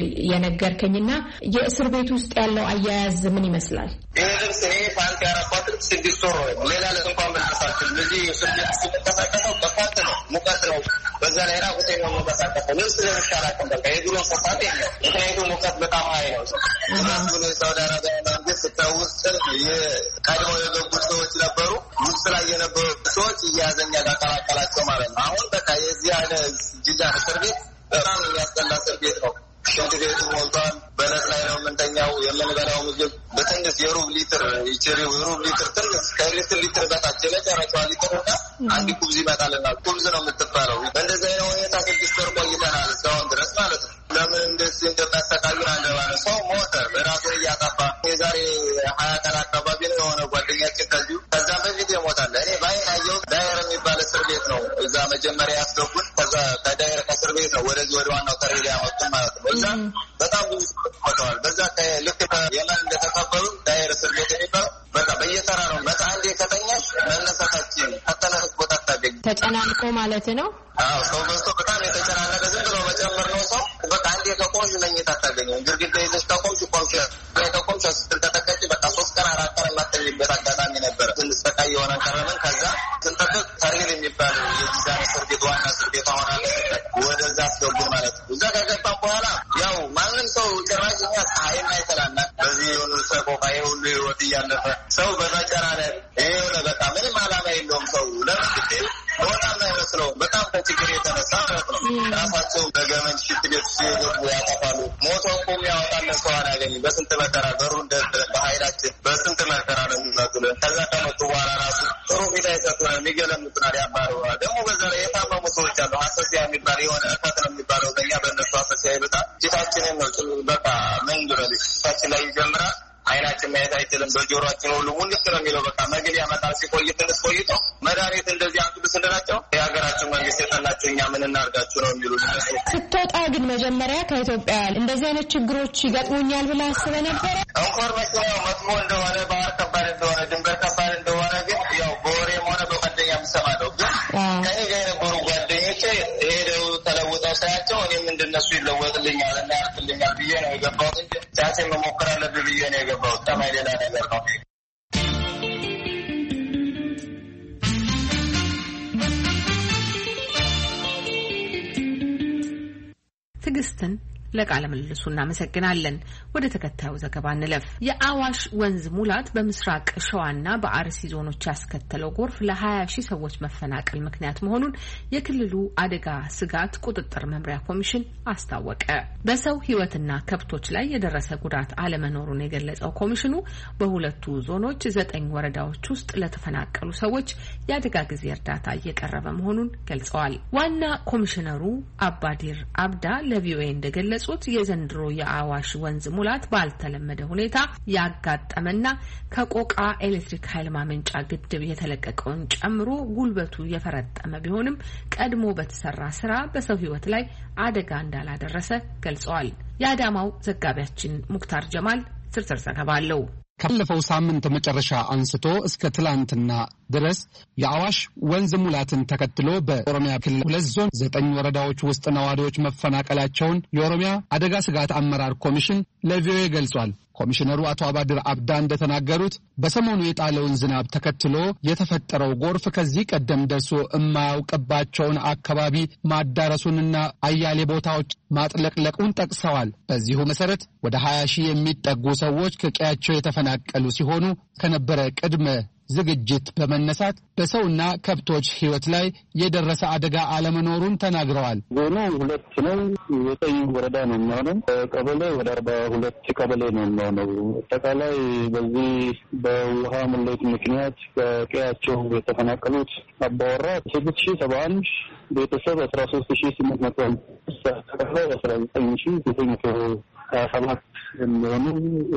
Speaker 1: የነገርከኝና የእስር ቤት ውስጥ ያለው አያያዝ ምን ይመስላል?
Speaker 8: ይህ ልብስ እኔ ፓንት ያረኳት ልብስ ስድስት ወር ነው። ሌላ ልብስ እንኳን መልበሳችን እዚህ እስር ቤት ስንቀሳቀሰው በፋት ነው ሙቀት ነው። በዛ ላይ ራቁቴ ነው መንቀሳቀሰው። ልብስ ለመሻላቀም በቃ የዱሮ ሰፋት የለም። ምክንያቱም ሙቀት በጣም ሀይ ነው። ብሎ የሳውዲ አረቢያ መንግስት ከውስጥ ቀድመው የገቡት ሰዎች ነበሩ። ውስጥ ላይ የነበሩ ሰዎች እያያዘኛ ጋር ቀላቀላቸው ማለት ነው። አሁን በቃ የዚህ አይነት ጅጃን እስር ቤት በጣም የሚያስጠላ እስር ቤት ነው። ሽንት ቤቱ ሞልቷል። በለት ላይ ነው የምንተኛው። የምንበላው ምግብ በትንሽ የሩብ ሊትር ይችሪ የሩብ ሊትር ትንሽ ከሊትር ሊትር በታች የመጨረሻዋ ሊትር እና አንድ ኩብዝ ይመጣልናል። ኩብዝ ነው የምትባለው። በእንደዚህ አይነት ሁኔታ ስድስት ወር ቆይተናል እስካሁን ድረስ ማለት ነው። ለምን እንደዚህ እንደሚያሰቃዩን አንደባለ ሰው ሞተ በራሱን እያጠፋ የዛሬ ሀያ ቀን አካባቢ ነው የሆነ ጓደኛችን ከዚሁ ከዛም በፊት የሞታለ እኔ ባይን አየው። ዳይር የሚባል እስር ቤት ነው እዛ መጀመሪያ ያስገቡን። ከዛ ከዳይር ከእስር ቤት ነው ወደዚህ ወደ ዋናው ተሬዳ ያመጡን ማለት ነው። እዛ በጣም ብዙ ሞተዋል። በዛ ልክ የመን እንደተቀበሉ ዳይር እስር ቤት የሚባለው በቃ በየተራ ነው። በቃ አንዴ ከተኛሽ መነሳታችን ከተነሱት ቦታ ታገኝ
Speaker 1: ተጨናንቆ ማለት ነው።
Speaker 8: አዎ ሰው በዝቶ በጣም የተጨናነቀ ዝም ብሎ መጨመር ነው ሰው። በቃ አንዴ ከቆምሽ መኝታ አታገኘም። ግድግዳ ይዘሽ ከቆምሽ ቆምሽ ከቆምሽ ስትንቀጠቀጭ በቃ ሶስት ቀን አራት ቀን የማትተኝበት አጋጣሚ ነበረ። ስንሰቃይ የሆነ ቀረንን። ከዛ ስንጠብቅ ተሪል የሚባል የጊዛን እስር ቤት ዋና እስር ቤት አሁን አለ ወደዛ አስገቡን ማለት ነው። እዛ ከገባን በኋላ ያው ማንም ሰው ጭራሽ እኛ ፀሐይና ይተላና በዚህ የሆኑ ሰቆቃ የሁሉ ህይወት እያለፈ ሰው በመጨናነቅ ይሄ የሆነ በቃ ምንም አላማ የለውም ሰው ለምን ግዴል በጣም አይመስለው። በጣም ከችግር የተነሳ ማለት ነው ራሳቸው በገመድ ሽት ቤት ሲገቡ ያጠፋሉ። ሞቶ እኮ የሚያወጣለን ሰው አናገኝም። በስንት መከራ በሩ እንደ በኃይላችን በስንት መከራ ነው የሚመጡልን። ከዛ ከመጡ በኋላ ራሱ ጥሩ ፊት አይሰጡንም፣ የሚገለምጡናል፣ ያባረሩናል። ደግሞ በዛ ላይ የታመሙ ሰዎች አሉ። ሀሰሲያ የሚባል የሆነ እከት ነው የሚባለው በኛ በቃ መንገድ ታችን ላይ ይጀምራል። አይናችን ማየት አይችልም። በጆሮአችን ሁሉ ሙልስ ነው የሚለው። በቃ መግል ያመጣል። ሲቆይ ትንሽ ቆይቶ መድኃኒት እንደዚህ አትብስ እንደናቸው የሀገራችን መንግስት የጠላቸው እኛ ምን እናርጋችሁ ነው የሚሉ።
Speaker 9: ስትወጣ ግን መጀመሪያ ከኢትዮጵያ እንደዚህ አይነት ችግሮች ይገጥሙኛል ብለህ አስበህ ነበረ?
Speaker 8: ኢንፎርሜሽን ያው መጥፎ እንደሆነ ባህር ከባድ እንደሆነ ድንበር ከባድ እንደሆነ ግን ያው በወሬም ሆነ በጓደኛ የምሰማለው ግን ከኔ ጋር የነበሩ ጓደኞቼ ሄደው ተለውጠው ሳያቸው እኔም እንደነሱ ይለወጥልኛል እና ያርፍልኛል ብዬ ነው የገባሁት እንጂ ቻሴን መሞከር አለብኝ ብዬ ነው የገባሁት። ተማይ ሌላ ነገር ነው።
Speaker 1: ትግስትን ለቃለ ምልልሱ እናመሰግናለን። ወደ ተከታዩ ዘገባ እንለፍ። የአዋሽ ወንዝ ሙላት በምስራቅ ሸዋና በአርሲ ዞኖች ያስከተለው ጎርፍ ለ20 ሺህ ሰዎች መፈናቀል ምክንያት መሆኑን የክልሉ አደጋ ስጋት ቁጥጥር መምሪያ ኮሚሽን አስታወቀ። በሰው ሕይወትና ከብቶች ላይ የደረሰ ጉዳት አለመኖሩን የገለጸው ኮሚሽኑ በሁለቱ ዞኖች ዘጠኝ ወረዳዎች ውስጥ ለተፈናቀሉ ሰዎች የአደጋ ጊዜ እርዳታ እየቀረበ መሆኑን ገልጸዋል። ዋና ኮሚሽነሩ አባዲር አብዳ ለቪኦኤ እንደገለጹ የዘንድሮ የአዋሽ ወንዝ ሙላት ባልተለመደ ሁኔታ ያጋጠመና ከቆቃ ኤሌክትሪክ ኃይል ማመንጫ ግድብ የተለቀቀውን ጨምሮ ጉልበቱ የፈረጠመ ቢሆንም ቀድሞ በተሰራ ስራ በሰው ሕይወት ላይ አደጋ እንዳላደረሰ ገልጸዋል። የአዳማው ዘጋቢያችን ሙክታር ጀማል ዝርዝር ዘገባ አለው።
Speaker 10: ካለፈው ሳምንት መጨረሻ አንስቶ እስከ ትላንትና ድረስ የአዋሽ ወንዝ ሙላትን ተከትሎ በኦሮሚያ ክልል ሁለት ዞን ዘጠኝ ወረዳዎች ውስጥ ነዋሪዎች መፈናቀላቸውን የኦሮሚያ አደጋ ስጋት አመራር ኮሚሽን ለቪኦኤ ገልጿል። ኮሚሽነሩ አቶ አባድር አብዳ እንደተናገሩት በሰሞኑ የጣለውን ዝናብ ተከትሎ የተፈጠረው ጎርፍ ከዚህ ቀደም ደርሶ የማያውቅባቸውን አካባቢ ማዳረሱንና አያሌ ቦታዎች ማጥለቅለቁን ጠቅሰዋል። በዚሁ መሰረት ወደ ሀያ ሺህ የሚጠጉ ሰዎች ከቀያቸው የተፈናቀሉ ሲሆኑ ከነበረ ቅድመ ዝግጅት በመነሳት በሰውና ከብቶች ሕይወት ላይ የደረሰ አደጋ አለመኖሩን ተናግረዋል።
Speaker 11: ዞኑ ሁለት ነው። ዘጠኝ ወረዳ ነው የሚሆነው። ቀበሌ ወደ አርባ ሁለት ቀበሌ ነው የሚሆነው። አጠቃላይ በዚህ በውሃ ሙሌት ምክንያት ከቀያቸው የተፈናቀሉት አባወራ ስድስት ሺህ ሰባ አንድ ቤተሰብ አስራ ሶስት ሺህ ስምንት መቶ አጠቃላይ አስራ ዘጠኝ ሺህ ዘጠኝ መቶ ሀያ ሰባት የሚሆኑ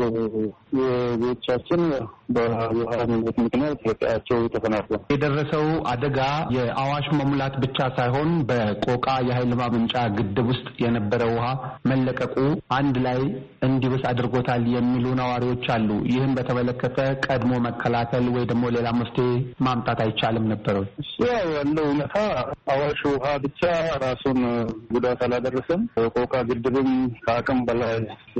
Speaker 11: የቤቶቻችን በውሃ ሙሌት ምክንያት ከቀያቸው ተፈናቅለዋል።
Speaker 10: የደረሰው አደጋ የአዋሽ መሙላት ብቻ ሳይሆን በቆቃ የኃይል ማመንጫ ግድብ ውስጥ የነበረ ውሃ መለቀቁ አንድ ላይ እንዲብስ አድርጎታል የሚሉ ነዋሪዎች አሉ። ይህም በተመለከተ ቀድሞ መከላከል ወይ ደግሞ ሌላ መፍትሄ ማምጣት አይቻልም ነበር?
Speaker 11: ያው ያለው ሁኔታ አዋሽ ውሃ ብቻ ራሱን ጉዳት አላደረሰም። ቆቃ ግድብም ከአቅም በላይ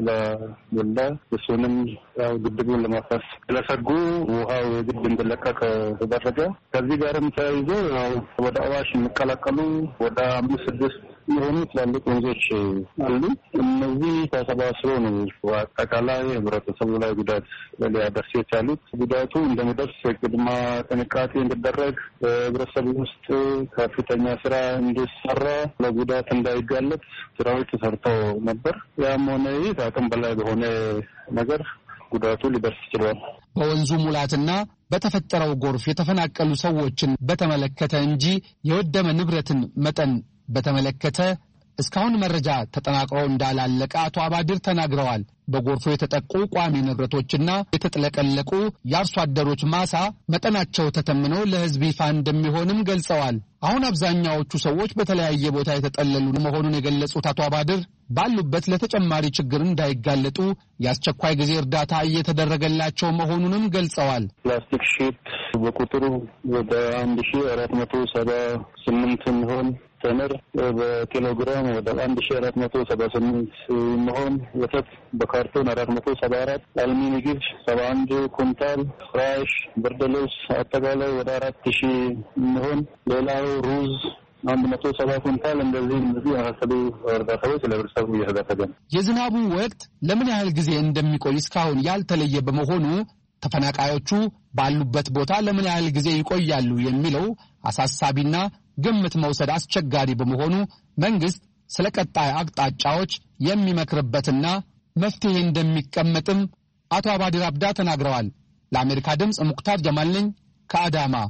Speaker 11: ስለሞላ እሱንም ያው ግድቡን ለማፍረስ ስለሰጉ ውሃው የግድ እንዲለቀቅ ተደረገ። ከዚህ ጋርም ተያይዞ ያው ወደ አዋሽ የሚቀላቀሉ ወደ አምስት ስድስት የሆኑ ትላልቅ ወንዞች አሉ። እነዚህ ተሰባስበው ነው አጠቃላይ ህብረተሰቡ ላይ ጉዳት ሊያደርሱ የቻሉት። ጉዳቱ እንደሚደርስ ቅድመ ጥንቃቄ እንዲደረግ በህብረተሰቡ ውስጥ ከፍተኛ ስራ እንዲሰራ ለጉዳት እንዳይጋለጥ ስራዎች ተሰርተው ነበር። ያም ሆነ ይህ ከአቅም በላይ በሆነ ነገር ጉዳቱ ሊደርስ ይችላል።
Speaker 10: በወንዙ ሙላትና በተፈጠረው ጎርፍ የተፈናቀሉ ሰዎችን በተመለከተ እንጂ የወደመ ንብረትን መጠን በተመለከተ እስካሁን መረጃ ተጠናቅሮ እንዳላለቀ አቶ አባድር ተናግረዋል። በጎርፉ የተጠቁ ቋሚ ንብረቶችና የተጥለቀለቁ የአርሶ አደሮች ማሳ መጠናቸው ተተምኖ ለህዝብ ይፋ እንደሚሆንም ገልጸዋል። አሁን አብዛኛዎቹ ሰዎች በተለያየ ቦታ የተጠለሉ መሆኑን የገለጹት አቶ አባድር ባሉበት ለተጨማሪ ችግር እንዳይጋለጡ የአስቸኳይ ጊዜ እርዳታ እየተደረገላቸው መሆኑንም ገልጸዋል።
Speaker 11: ፕላስቲክ ሺት በቁጥሩ ወደ አንድ ሺህ አራት መቶ ሰባ ስምንት የሚሆን ተምር በኪሎግራም ወደ አንድ ሺህ አራት መቶ ሰባ ስምንት የሚሆን ወተት በካርቶን አራት መቶ ሰባ አራት አልሚ ምግብ ሰባ አንድ ኩንታል ፍራሽ ብርድ ልብስ አጠቃላይ ወደ አራት ሺህ የሚሆን ሌላው ሩዝ አንድ መቶ ሰባ ኩንታል እንደዚህ እንደዚህ ያሰሉ እርዳታዎች ለህብረተሰቡ እየተደረገ ነው።
Speaker 10: የዝናቡ ወቅት ለምን ያህል ጊዜ እንደሚቆይ እስካሁን ያልተለየ በመሆኑ ተፈናቃዮቹ ባሉበት ቦታ ለምን ያህል ጊዜ ይቆያሉ የሚለው አሳሳቢና ግምት መውሰድ አስቸጋሪ በመሆኑ መንግስት ስለ ቀጣይ አቅጣጫዎች የሚመክርበትና መፍትሄ እንደሚቀመጥም አቶ አባዲር አብዳ ተናግረዋል። ለአሜሪካ ድምፅ ሙክታር ጀማል ነኝ ከአዳማ።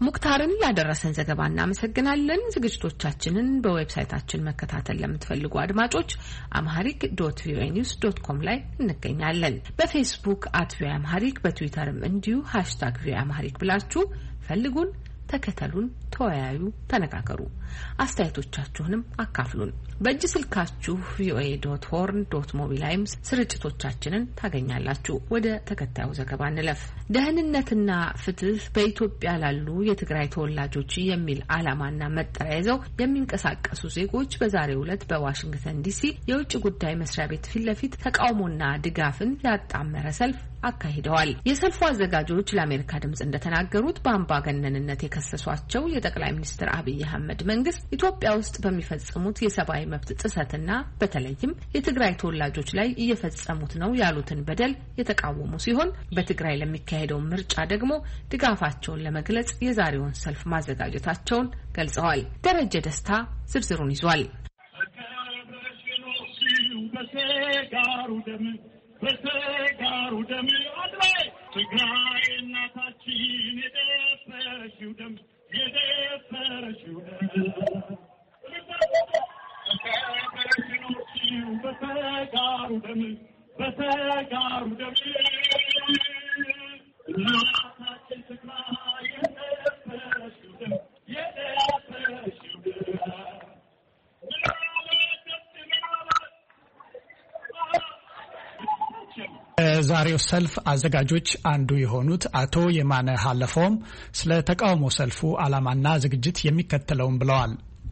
Speaker 1: ሙክታርን ላደረሰን ዘገባ እናመሰግናለን። ዝግጅቶቻችንን በዌብሳይታችን መከታተል ለምትፈልጉ አድማጮች አምሃሪክ ዶት ቪኦኤ ኒውስ ዶት ኮም ላይ እንገኛለን። በፌስቡክ አት ቪኦኤ አምሃሪክ፣ በትዊተርም እንዲሁ ሃሽታግ ቪኦኤ አምሃሪክ ብላችሁ ፈልጉን፣ ተከተሉን፣ ተወያዩ፣ ተነጋገሩ። አስተያየቶቻችሁንም አካፍሉን። በእጅ ስልካችሁ ቪኦኤ ዶት ሆርን ዶት ሞቢ ላይም ስርጭቶቻችንን ታገኛላችሁ። ወደ ተከታዩ ዘገባ እንለፍ። ደህንነትና ፍትህ በኢትዮጵያ ላሉ የትግራይ ተወላጆች የሚል ዓላማና መጠሪያ ይዘው የሚንቀሳቀሱ ዜጎች በዛሬው ዕለት በዋሽንግተን ዲሲ የውጭ ጉዳይ መስሪያ ቤት ፊት ለፊት ተቃውሞና ድጋፍን ያጣመረ ሰልፍ አካሂደዋል። የሰልፉ አዘጋጆች ለአሜሪካ ድምጽ እንደተናገሩት በአምባገነንነት የከሰሷቸው የጠቅላይ ሚኒስትር አብይ አህመድ መንግስት ኢትዮጵያ ውስጥ በሚፈጽሙት የሰብአዊ መብት ጥሰትና በተለይም የትግራይ ተወላጆች ላይ እየፈጸሙት ነው ያሉትን በደል የተቃወሙ ሲሆን በትግራይ ለሚካሄደው ምርጫ ደግሞ ድጋፋቸውን ለመግለጽ የዛሬውን ሰልፍ ማዘጋጀታቸውን ገልጸዋል። ደረጀ ደስታ ዝርዝሩን ይዟል።
Speaker 12: በተጋሩ ደም አድላይ ትግራይ እናታችን የደፈረሽው ደም የደፈረሽው ደም በተጋሩ ደም በተጋሩ ደም እናታችን ትግራይ የደፈረሽው ደም የደፈረሽው ደም
Speaker 13: ዛሬው ሰልፍ አዘጋጆች አንዱ የሆኑት አቶ የማነ ሀለፎም ስለ ተቃውሞ ሰልፉ ዓላማና ዝግጅት የሚከተለውን ብለዋል።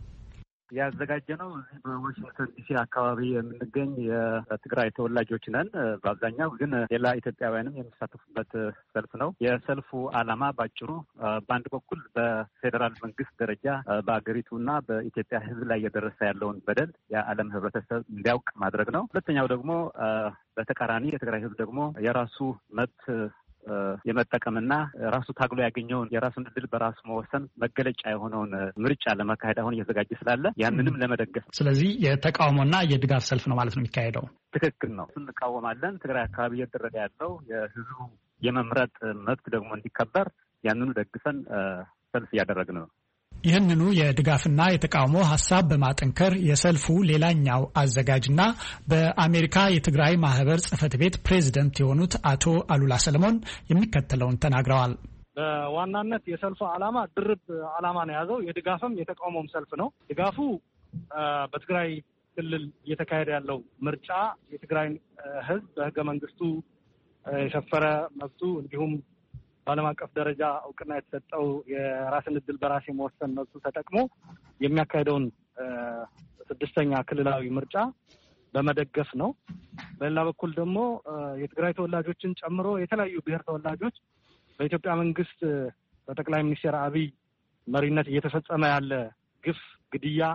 Speaker 14: ያዘጋጀነው እዚህ በዋሽንግተን ዲሲ አካባቢ የምንገኝ የትግራይ ተወላጆች ነን። በአብዛኛው ግን ሌላ ኢትዮጵያውያንም የሚሳተፉበት ሰልፍ ነው። የሰልፉ ዓላማ ባጭሩ በአንድ በኩል በፌዴራል መንግስት ደረጃ በአገሪቱና በኢትዮጵያ ሕዝብ ላይ እየደረሰ ያለውን በደል የዓለም ሕብረተሰብ እንዲያውቅ ማድረግ ነው። ሁለተኛው ደግሞ በተቃራኒ የትግራይ ሕዝብ ደግሞ የራሱ መብት የመጠቀምና ራሱ ታግሎ ያገኘውን የራሱን እድል በራሱ መወሰን መገለጫ የሆነውን ምርጫ ለማካሄድ አሁን እየተዘጋጀ ስላለ ያንንም ለመደገፍ።
Speaker 13: ስለዚህ የተቃውሞና የድጋፍ ሰልፍ ነው ማለት ነው የሚካሄደው።
Speaker 14: ትክክል ነው። እንቃወማለን። ትግራይ አካባቢ እየተደረገ ያለው የህዝቡ የመምረጥ መብት ደግሞ እንዲከበር ያንኑ ደግፈን ሰልፍ እያደረግን ነው።
Speaker 13: ይህንኑ የድጋፍና የተቃውሞ ሀሳብ በማጠንከር የሰልፉ ሌላኛው አዘጋጅና በአሜሪካ የትግራይ ማህበር ጽህፈት ቤት ፕሬዝደንት የሆኑት አቶ አሉላ ሰለሞን የሚከተለውን ተናግረዋል።
Speaker 15: በዋናነት የሰልፉ ዓላማ ድርብ ዓላማ ነው የያዘው። የድጋፍም የተቃውሞም ሰልፍ ነው። ድጋፉ በትግራይ ክልል እየተካሄደ ያለው ምርጫ የትግራይን ህዝብ በህገ መንግስቱ የሰፈረ መብቱ እንዲሁም በዓለም አቀፍ ደረጃ እውቅና የተሰጠው የራስን እድል በራስ የመወሰን መብቱ ተጠቅሞ የሚያካሄደውን ስድስተኛ ክልላዊ ምርጫ በመደገፍ ነው። በሌላ በኩል ደግሞ የትግራይ ተወላጆችን ጨምሮ የተለያዩ ብሔር ተወላጆች በኢትዮጵያ መንግስት በጠቅላይ ሚኒስትር አብይ መሪነት እየተፈጸመ ያለ ግፍ፣ ግድያ፣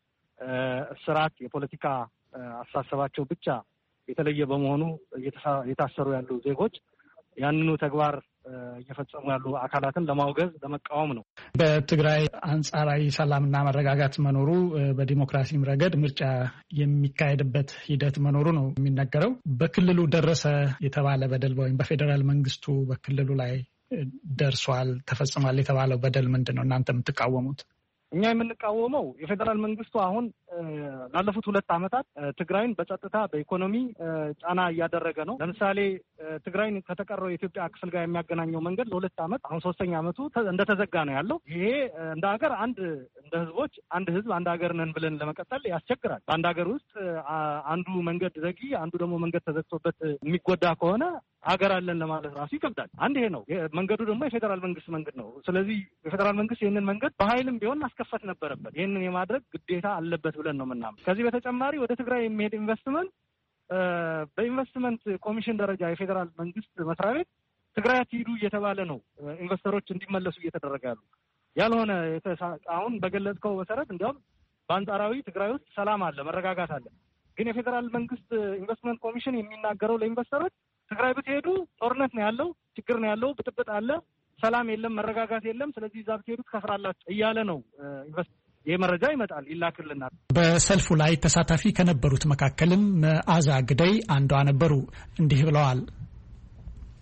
Speaker 15: እስራት፣ የፖለቲካ አስተሳሰባቸው ብቻ የተለየ በመሆኑ እየታሰሩ ያሉ ዜጎች ያንኑ ተግባር እየፈጸሙ ያሉ አካላትን ለማውገዝ ለመቃወም ነው።
Speaker 13: በትግራይ አንጻራዊ ሰላምና መረጋጋት መኖሩ በዲሞክራሲም ረገድ ምርጫ የሚካሄድበት ሂደት መኖሩ ነው የሚነገረው። በክልሉ ደረሰ የተባለ በደል ወይም በፌዴራል መንግስቱ በክልሉ ላይ ደርሷል ተፈጽሟል የተባለው በደል ምንድን ነው እናንተ የምትቃወሙት?
Speaker 15: እኛ የምንቃወመው የፌዴራል መንግስቱ አሁን ላለፉት ሁለት ዓመታት ትግራይን በጸጥታ በኢኮኖሚ ጫና እያደረገ ነው። ለምሳሌ ትግራይን ከተቀረው የኢትዮጵያ ክፍል ጋር የሚያገናኘው መንገድ ለሁለት ዓመት አሁን ሶስተኛ ዓመቱ እንደተዘጋ ነው ያለው። ይሄ እንደ ሀገር አንድ እንደ ህዝቦች አንድ ህዝብ አንድ ሀገር ነን ብለን ለመቀጠል ያስቸግራል። በአንድ ሀገር ውስጥ አንዱ መንገድ ዘጊ፣ አንዱ ደግሞ መንገድ ተዘግቶበት የሚጎዳ ከሆነ ሀገር አለን ለማለት ራሱ ይከብዳል። አንድ ይሄ ነው። መንገዱ ደግሞ የፌዴራል መንግስት መንገድ ነው። ስለዚህ የፌዴራል መንግስት ይህንን መንገድ በኃይልም ቢሆን ማስከፈት ነበረበት። ይህንን የማድረግ ግዴታ አለበት ብለን ነው የምናምን። ከዚህ በተጨማሪ ወደ ትግራይ የሚሄድ ኢንቨስትመንት በኢንቨስትመንት ኮሚሽን ደረጃ የፌዴራል መንግስት መስሪያ ቤት ትግራይ አትሂዱ እየተባለ ነው ኢንቨስተሮች እንዲመለሱ እየተደረገ ያሉ ያልሆነ አሁን በገለጽከው መሰረት እንዲያውም በአንጻራዊ ትግራይ ውስጥ ሰላም አለ፣ መረጋጋት አለ። ግን የፌዴራል መንግስት ኢንቨስትመንት ኮሚሽን የሚናገረው ለኢንቨስተሮች ትግራይ ብትሄዱ ጦርነት ነው ያለው፣ ችግር ነው ያለው፣ ብጥብጥ አለ፣ ሰላም የለም፣ መረጋጋት የለም፣ ስለዚህ እዛ ብትሄዱ ትከስራላችሁ እያለ ነው። ይህ መረጃ ይመጣል፣ ይላክልናል።
Speaker 13: በሰልፉ ላይ ተሳታፊ ከነበሩት መካከልም መዓዛ ግደይ አንዷ ነበሩ። እንዲህ ብለዋል።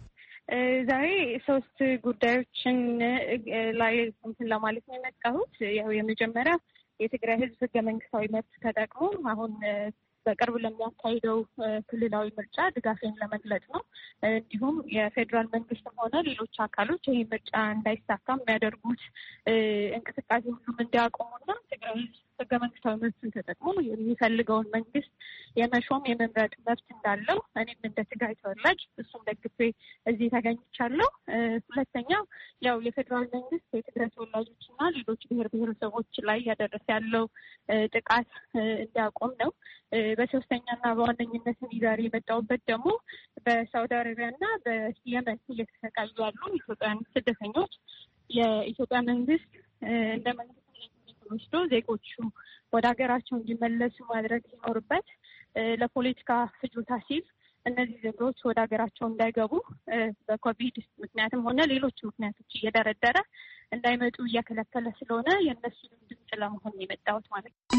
Speaker 16: ዛሬ ሶስት ጉዳዮችን ላይ እንትን ለማለት ነው የመጣሁት። ያው የመጀመሪያ የትግራይ ህዝብ ህገ መንግስታዊ መብት ተጠቅሞ አሁን በቅርብ ለሚያካሂደው ክልላዊ ምርጫ ድጋፌን ለመግለጽ ነው። እንዲሁም የፌዴራል መንግስትም ሆነ ሌሎች አካሎች ይህ ምርጫ እንዳይሳካ የሚያደርጉት እንቅስቃሴ ሁሉም እንዲያቆሙና ትግራይ ህዝብ ህገ መንግስታዊ መብትን ተጠቅሞ የሚፈልገውን መንግስት የመሾም የመምረጥ መብት እንዳለው እኔም እንደ ትግራይ ተወላጅ እሱም ደግፌ እዚህ ተገኝቻለሁ። ሁለተኛው ያው የፌዴራል መንግስት የትግራይ ተወላጆችና ሌሎች ብሔር ብሔረሰቦች ላይ እያደረሰ ያለው ጥቃት እንዲያቆም ነው። በሶስተኛና በዋነኝነት ዛሬ የመጣሁበት ደግሞ በሳውዲ አረቢያና በየመን እየተሰቃዩ ያሉ ኢትዮጵያውያን ስደተኞች የኢትዮጵያ መንግስት እንደ መንግስት ወስዶ ዜጎቹ ወደ ሀገራቸው እንዲመለሱ ማድረግ ሲኖርበት ለፖለቲካ ፍጆታ ሲል እነዚህ ዜጎች ወደ ሀገራቸው እንዳይገቡ በኮቪድ ምክንያትም ሆነ ሌሎች ምክንያቶች እየደረደረ እንዳይመጡ እያከለከለ ስለሆነ የእነሱን ድምጽ ለመሆን የመጣሁት ማለት ነው።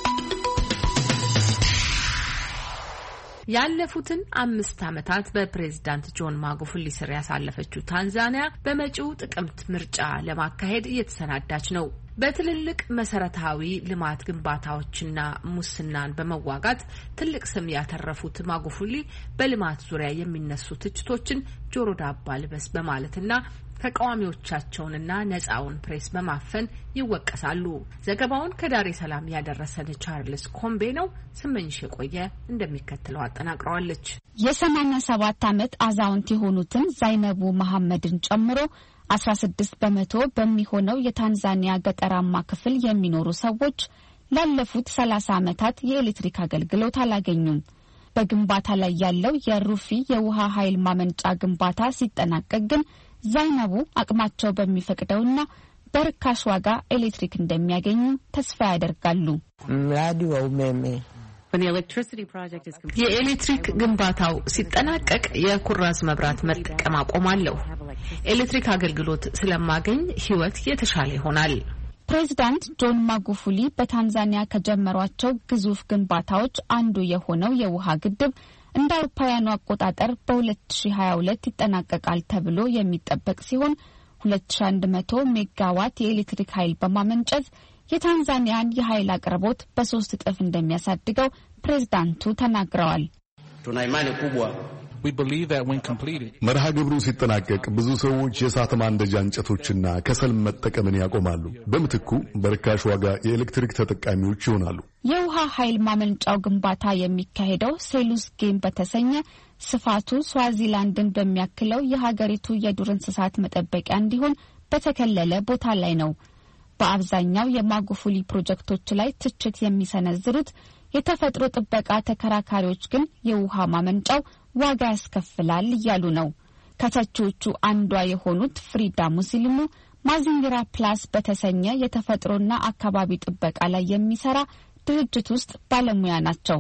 Speaker 1: ያለፉትን አምስት ዓመታት በፕሬዝዳንት ጆን ማጉፉሊ ስር ያሳለፈችው ታንዛኒያ በመጪው ጥቅምት ምርጫ ለማካሄድ እየተሰናዳች ነው። በትልልቅ መሰረታዊ ልማት ግንባታዎችና ሙስናን በመዋጋት ትልቅ ስም ያተረፉት ማጉፉሊ በልማት ዙሪያ የሚነሱ ትችቶችን ጆሮ ዳባ ልበስ በማለትና ተቃዋሚዎቻቸውንና ነፃውን ፕሬስ በማፈን ይወቀሳሉ። ዘገባውን ከዳሬ ሰላም ያደረሰን ቻርልስ ኮምቤ ነው። ስመኝሽ የቆየ እንደሚከተለው አጠናቅረዋለች።
Speaker 17: የሰማኒያ ሰባት ዓመት አዛውንት የሆኑትን ዛይነቡ መሐመድን ጨምሮ አስራ ስድስት በመቶ በሚሆነው የታንዛኒያ ገጠራማ ክፍል የሚኖሩ ሰዎች ላለፉት ሰላሳ ዓመታት የኤሌክትሪክ አገልግሎት አላገኙም። በግንባታ ላይ ያለው የሩፊ የውሃ ኃይል ማመንጫ ግንባታ ሲጠናቀቅ ግን ዛይነቡ አቅማቸው በሚፈቅደውና በርካሽ ዋጋ ኤሌክትሪክ እንደሚያገኙ ተስፋ ያደርጋሉ።
Speaker 1: የኤሌክትሪክ ግንባታው ሲጠናቀቅ የኩራዝ መብራት መጠቀም አቆማለሁ። ኤሌክትሪክ አገልግሎት ስለማገኝ ሕይወት የተሻለ ይሆናል።
Speaker 17: ፕሬዚዳንት ጆን ማጉፉሊ በታንዛኒያ ከጀመሯቸው ግዙፍ ግንባታዎች አንዱ የሆነው የውሃ ግድብ እንደ አውሮፓውያኑ አቆጣጠር በሁለት ሺህ ሀያ ሁለት ይጠናቀቃል ተብሎ የሚጠበቅ ሲሆን ሁለት ሺህ አንድ መቶ ሜጋዋት የኤሌክትሪክ ኃይል በማመንጨት የታንዛኒያን የኃይል አቅርቦት በሶስት እጥፍ እንደሚያሳድገው ፕሬዝዳንቱ ተናግረዋል።
Speaker 18: መርሃ ግብሩ ሲጠናቀቅ ብዙ ሰዎች የእሳት ማንደጃ እንጨቶችና ከሰል መጠቀምን ያቆማሉ። በምትኩ በርካሽ ዋጋ የኤሌክትሪክ ተጠቃሚዎች ይሆናሉ።
Speaker 17: የውሃ ኃይል ማመንጫው ግንባታ የሚካሄደው ሴሉስ ጌም በተሰኘ ስፋቱ ስዋዚላንድን በሚያክለው የሀገሪቱ የዱር እንስሳት መጠበቂያ እንዲሆን በተከለለ ቦታ ላይ ነው። በአብዛኛው የማጉፉሊ ፕሮጀክቶች ላይ ትችት የሚሰነዝሩት የተፈጥሮ ጥበቃ ተከራካሪዎች ግን የውሃ ማመንጫው ዋጋ ያስከፍላል እያሉ ነው። ከተቺዎቹ አንዷ የሆኑት ፍሪዳ ሙስሊሙ ማዚንግራ ፕላስ በተሰኘ የተፈጥሮና አካባቢ ጥበቃ ላይ የሚሰራ ድርጅት ውስጥ ባለሙያ ናቸው።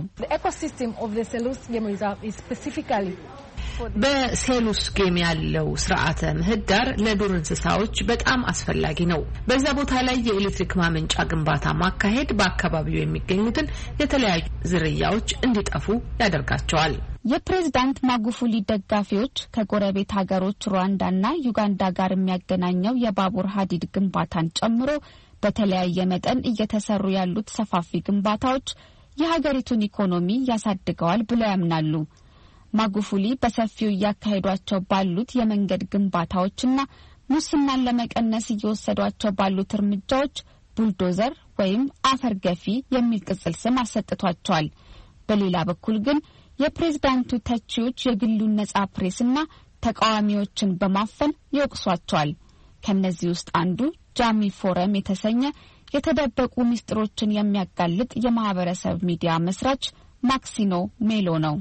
Speaker 1: በሴሉስ ጌም ያለው ስርዓተ ምህዳር ለዱር እንስሳዎች በጣም አስፈላጊ ነው። በዛ ቦታ ላይ የኤሌክትሪክ ማመንጫ ግንባታ ማካሄድ በአካባቢው የሚገኙትን የተለያዩ ዝርያዎች እንዲጠፉ ያደርጋቸዋል።
Speaker 17: የፕሬዝዳንት ማጉፉሊ ደጋፊዎች ከጎረቤት ሀገሮች ሩዋንዳና ዩጋንዳ ጋር የሚያገናኘው የባቡር ሀዲድ ግንባታን ጨምሮ በተለያየ መጠን እየተሰሩ ያሉት ሰፋፊ ግንባታዎች የሀገሪቱን ኢኮኖሚ ያሳድገዋል ብለው ያምናሉ። ማጉፉሊ በሰፊው እያካሄዷቸው ባሉት የመንገድ ግንባታዎችና ሙስናን ለመቀነስ እየወሰዷቸው ባሉት እርምጃዎች ቡልዶዘር ወይም አፈር ገፊ የሚል ቅጽል ስም አሰጥቷቸዋል። በሌላ በኩል ግን የፕሬዝዳንቱ ተቺዎች የግሉን ነጻ ፕሬስና ተቃዋሚዎችን በማፈን ይወቅሷቸዋል። ከነዚህ ውስጥ አንዱ ጃሚ ፎረም የተሰኘ የተደበቁ ምስጢሮችን የሚያጋልጥ የማህበረሰብ ሚዲያ መስራች ማክሲኖ ሜሎ ነው።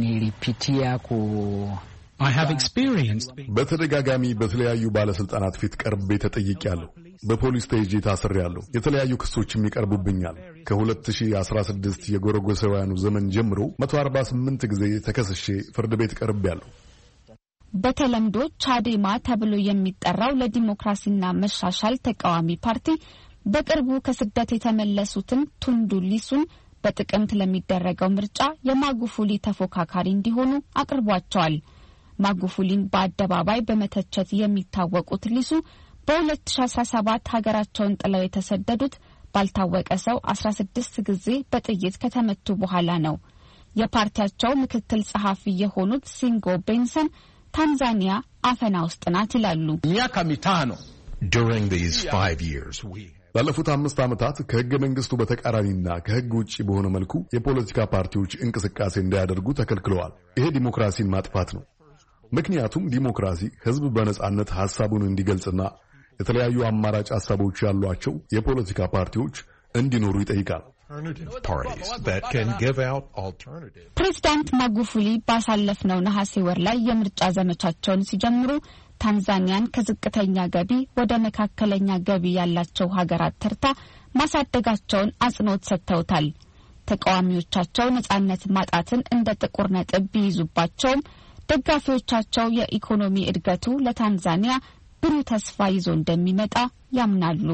Speaker 18: በተደጋጋሚ በተለያዩ ባለስልጣናት ፊት ቀርቤ ተጠይቄያለሁ። በፖሊስ ተይዤ ታስሬያለሁ። የተለያዩ ክሶችም ይቀርቡብኛል። ከሁለት ሺህ አስራ ስድስት የጎረጎሳውያኑ ዘመን ጀምሮ መቶ አርባ ስምንት ጊዜ ተከስሼ ፍርድ ቤት ቀርቤያለሁ።
Speaker 17: በተለምዶ ቻዴማ ተብሎ የሚጠራው ለዲሞክራሲና መሻሻል ተቃዋሚ ፓርቲ በቅርቡ ከስደት የተመለሱትን ቱንዱ ሊሱን በጥቅምት ለሚደረገው ምርጫ የማጉፉሊ ተፎካካሪ እንዲሆኑ አቅርቧቸዋል። ማጉፉሊን በአደባባይ በመተቸት የሚታወቁት ሊሱ በ2017 ሀገራቸውን ጥለው የተሰደዱት ባልታወቀ ሰው አስራ ስድስት ጊዜ በጥይት ከተመቱ በኋላ ነው። የፓርቲያቸው ምክትል ጸሐፊ የሆኑት ሲንጎ ቤንሰን ታንዛኒያ አፈና ውስጥ ናት ይላሉ።
Speaker 19: miaka mitano during these five years we
Speaker 18: ላለፉት አምስት ዓመታት ከህገ መንግስቱ በተቃራኒና ከህግ ውጪ በሆነ መልኩ የፖለቲካ ፓርቲዎች እንቅስቃሴ እንዳያደርጉ ተከልክለዋል። ይሄ ዲሞክራሲን ማጥፋት ነው። ምክንያቱም ዲሞክራሲ ህዝብ በነጻነት ሐሳቡን እንዲገልጽና የተለያዩ አማራጭ ሐሳቦች ያሏቸው የፖለቲካ ፓርቲዎች እንዲኖሩ ይጠይቃል።
Speaker 17: ፕሬዝዳንት ማጉፉሊ ባሳለፍነው ነሐሴ ወር ላይ የምርጫ ዘመቻቸውን ሲጀምሩ ታንዛኒያን ከዝቅተኛ ገቢ ወደ መካከለኛ ገቢ ያላቸው ሀገራት ተርታ ማሳደጋቸውን አጽንኦት ሰጥተውታል። ተቃዋሚዎቻቸው ነጻነት ማጣትን እንደ ጥቁር ነጥብ ቢይዙባቸውም ደጋፊዎቻቸው የኢኮኖሚ እድገቱ ለታንዛኒያ ብሩህ ተስፋ ይዞ እንደሚመጣ ያምናሉ።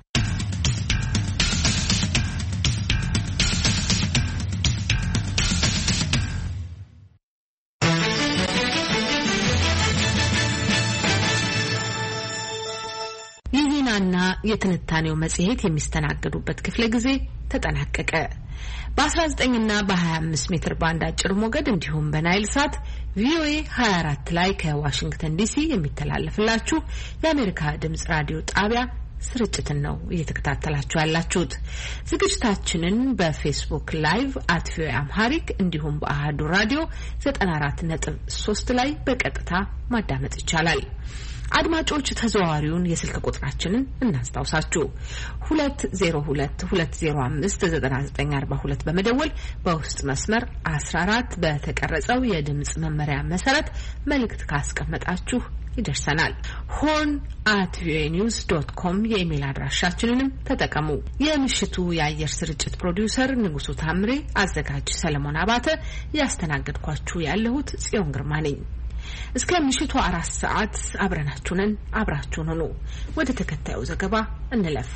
Speaker 1: የዜናና የትንታኔው መጽሔት የሚስተናገዱበት ክፍለ ጊዜ ተጠናቀቀ። በ19 እና በ25 ሜትር ባንድ አጭር ሞገድ እንዲሁም በናይል ሳት ቪኦኤ ሃያ አራት ላይ ከዋሽንግተን ዲሲ የሚተላለፍላችሁ የአሜሪካ ድምጽ ራዲዮ ጣቢያ ስርጭትን ነው እየተከታተላችሁ ያላችሁት። ዝግጅታችንን በፌስቡክ ላይቭ አት ቪኦኤ አምሃሪክ እንዲሁም በአሃዱ ራዲዮ ዘጠና አራት ነጥብ ሶስት ላይ በቀጥታ ማዳመጥ ይቻላል። አድማጮች ተዘዋዋሪውን የስልክ ቁጥራችንን እናስታውሳችሁ ሁለት ዜሮ ሁለት ሁለት ዜሮ አምስት ዘጠና ዘጠኝ አርባ ሁለት በመደወል በውስጥ መስመር አስራ አራት በተቀረጸው የድምጽ መመሪያ መሰረት መልእክት ካስቀመጣችሁ ይደርሰናል። ሆርን አት ቪኦኤ ኒውስ ዶት ኮም የኢሜል አድራሻችንንም ተጠቀሙ። የምሽቱ የአየር ስርጭት ፕሮዲውሰር ንጉሱ ታምሬ፣ አዘጋጅ ሰለሞን አባተ፣ ያስተናገድኳችሁ ያለሁት ጽዮን ግርማ ነኝ። እስከ ምሽቱ አራት ሰዓት አብረናችሁ ነን። አብራችሁን ሆኑ። ወደ ተከታዩ ዘገባ እንለፍ።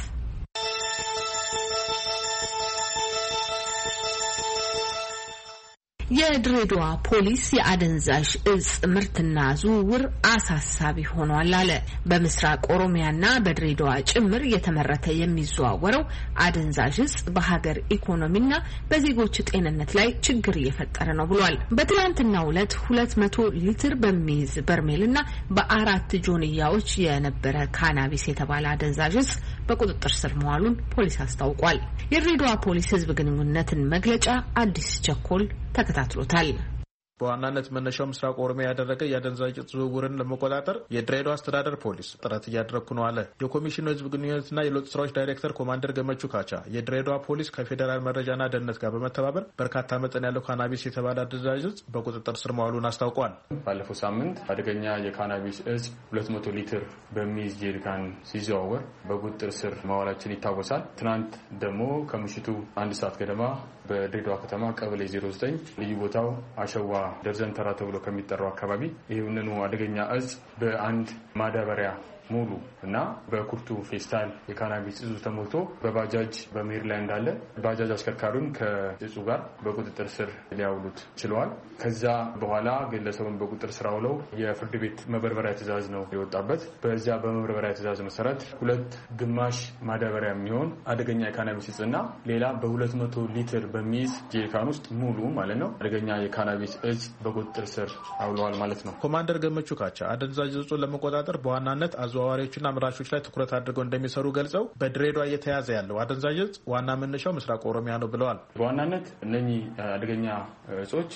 Speaker 1: የድሬዳዋ ፖሊስ የአደንዛዥ እጽ ምርትና ዝውውር አሳሳቢ ሆኗል አለ። በምስራቅ ኦሮሚያና በድሬዳዋ ጭምር የተመረተ የሚዘዋወረው አደንዛዥ እጽ በሀገር ኢኮኖሚና በዜጎች ጤንነት ላይ ችግር እየፈጠረ ነው ብሏል። በትናንትናው ዕለት ሁለት መቶ ሊትር በሚይዝ በርሜልና በአራት ጆንያዎች የነበረ ካናቢስ የተባለ አደንዛዥ እጽ በቁጥጥር ስር መዋሉን ፖሊስ አስታውቋል። የድሬዳዋ ፖሊስ ሕዝብ ግንኙነትን መግለጫ አዲስ ቸኮል ተከታትሎታል።
Speaker 20: በዋናነት መነሻው ምስራቅ ኦሮሚያ ያደረገ የአደንዛዥ እጽ ዝውውርን ለመቆጣጠር የድሬዳዋ አስተዳደር ፖሊስ ጥረት እያደረኩ ነው አለ። የኮሚሽኑ ህዝብ ግንኙነትና የለውጥ ስራዎች ዳይሬክተር ኮማንደር ገመቹ ካቻ የድሬዳዋ ፖሊስ ከፌዴራል መረጃና ደህንነት ጋር በመተባበር በርካታ መጠን ያለው ካናቢስ የተባለ አደንዛዥ እጽ በቁጥጥር ስር መዋሉን አስታውቋል።
Speaker 21: ባለፈው ሳምንት አደገኛ የካናቢስ እጽ ሁለት መቶ ሊትር በሚይዝ ጄሪካን ሲዘዋወር በቁጥጥር ስር መዋላችን ይታወሳል። ትናንት ደግሞ ከምሽቱ አንድ ሰዓት ገደማ በድሬዳዋ ከተማ ቀበሌ ዜሮ ዘጠኝ ልዩ ቦታው አሸዋ ደርዘን ተራ ተብሎ ከሚጠራው አካባቢ ይህንኑ አደገኛ እጽ በአንድ ማዳበሪያ ሙሉ እና በኩርቱ ፌስታል የካናቢስ እጹ ተሞልቶ በባጃጅ በመሄድ ላይ እንዳለ ባጃጅ አሽከርካሪውን ከእጹ ጋር በቁጥጥር ስር ሊያውሉት ችለዋል። ከዛ በኋላ ግለሰቡን በቁጥጥር ስር አውለው የፍርድ ቤት መበርበሪያ ትዕዛዝ ነው የወጣበት። በዚያ በመበርበሪያ ትዕዛዝ መሰረት ሁለት ግማሽ ማዳበሪያ የሚሆን አደገኛ የካናቢስ እጽና ሌላ በሁለት መቶ ሊትር በሚይዝ ጄሪካን ውስጥ ሙሉ ማለት ነው አደገኛ የካናቢስ እጽ በቁጥጥር ስር አውለዋል ማለት ነው።
Speaker 20: ኮማንደር ገመቹ ካቻ አደንዛዥ እጹን ለመቆጣጠር በዋናነት አዘዋዋሪዎችና አምራቾች ላይ ትኩረት አድርገው እንደሚሰሩ ገልጸው በድሬዳዋ እየተያዘ ያለው አደንዛዥ እጽ ዋና መነሻው ምስራቅ ኦሮሚያ ነው ብለዋል።
Speaker 21: በዋናነት እነኚህ አደገኛ እጾች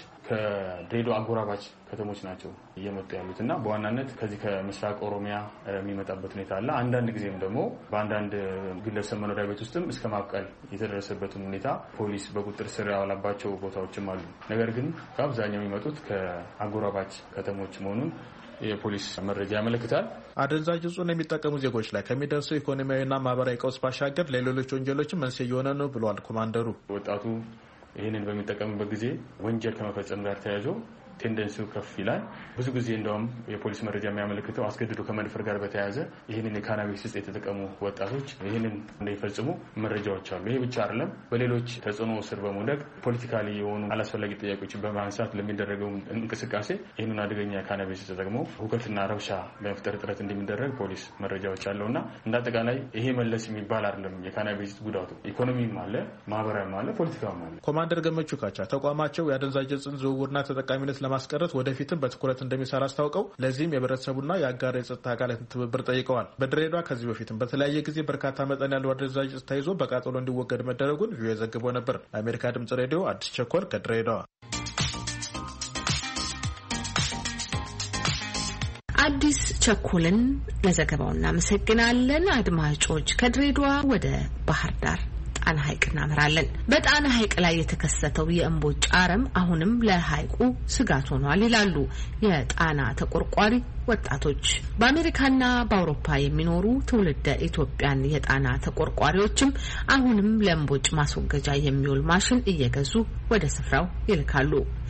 Speaker 21: ከድሬዳዋ አጎራባች ከተሞች ናቸው እየመጡ ያሉት እና በዋናነት ከዚህ ከምስራቅ ኦሮሚያ የሚመጣበት ሁኔታ አለ። አንዳንድ ጊዜም ደግሞ በአንዳንድ ግለሰብ መኖሪያ ቤት ውስጥም እስከ ማብቀል የተደረሰበትን ሁኔታ ፖሊስ በቁጥጥር ስር ያዋላባቸው ቦታዎችም አሉ። ነገር ግን በአብዛኛው የሚመጡት ከአጎራባች ከተሞች መሆኑን የፖሊስ መረጃ ያመለክታል።
Speaker 20: አደንዛዥ እጹን የሚጠቀሙ ዜጎች ላይ ከሚደርሰው ኢኮኖሚያዊና ማህበራዊ ቀውስ ባሻገር ለሌሎች ወንጀሎችም መንስኤ እየሆነ ነው ብለዋል ኮማንደሩ።
Speaker 21: ወጣቱ ይህንን በሚጠቀምበት ጊዜ ወንጀል ከመፈጸም ጋር ተያይዞ ቴንደንሲው ከፍ ይላል። ብዙ ጊዜ እንደውም የፖሊስ መረጃ የሚያመለክተው አስገድዶ ከመድፈር ጋር በተያያዘ ይህንን የካናቢስ እጽ የተጠቀሙ ወጣቶች ይህንን እንዳይፈጽሙ መረጃዎች አሉ። ይሄ ብቻ አይደለም። በሌሎች ተጽዕኖ ስር በመውደቅ ፖለቲካሊ የሆኑ አላስፈላጊ ጥያቄዎችን በማንሳት ለሚደረገው እንቅስቃሴ ይህንን አደገኛ የካናቢስ እጽ ተጠቅሞ ሁከትና ረብሻ ለመፍጠር ጥረት እንደሚደረግ ፖሊስ መረጃዎች አለውና እንደ አጠቃላይ ይሄ መለስ የሚባል አይደለም። የካናቢስ ጉዳቱ ኢኮኖሚም አለ፣ ማህበራዊም አለ፣ ፖለቲካም አለ።
Speaker 20: ኮማንደር ገመቹ ካቻ ተቋማቸው የአደንዛዥ እጽን ዝውውርና ተጠቃሚነት ለማስቀረት ወደፊትም በትኩረት እንደሚሰራ አስታውቀው ለዚህም የህብረተሰቡና የአጋር የጸጥታ አካላትን ትብብር ጠይቀዋል። በድሬዳዋ ከዚህ በፊትም በተለያየ ጊዜ በርካታ መጠን ያለው አደንዛዥ እጽ ተይዞ በቃጠሎ እንዲወገድ መደረጉን ቪኦኤ ዘግቦ ነበር። ለአሜሪካ ድምጽ ሬዲዮ አዲስ ቸኮል ከድሬዳዋ።
Speaker 1: አዲስ ቸኮልን ለዘገባው እናመሰግናለን። አድማጮች ከድሬዳዋ ወደ ባህር ዳር ጣና ሐይቅ እናመራለን። በጣና ሐይቅ ላይ የተከሰተው የእምቦጭ አረም አሁንም ለሐይቁ ስጋት ሆኗል ይላሉ የጣና ተቆርቋሪ ወጣቶች። በአሜሪካና በአውሮፓ የሚኖሩ ትውልደ ኢትዮጵያን የጣና ተቆርቋሪዎችም አሁንም ለእምቦጭ ማስወገጃ የሚውል ማሽን እየገዙ ወደ ስፍራው ይልካሉ።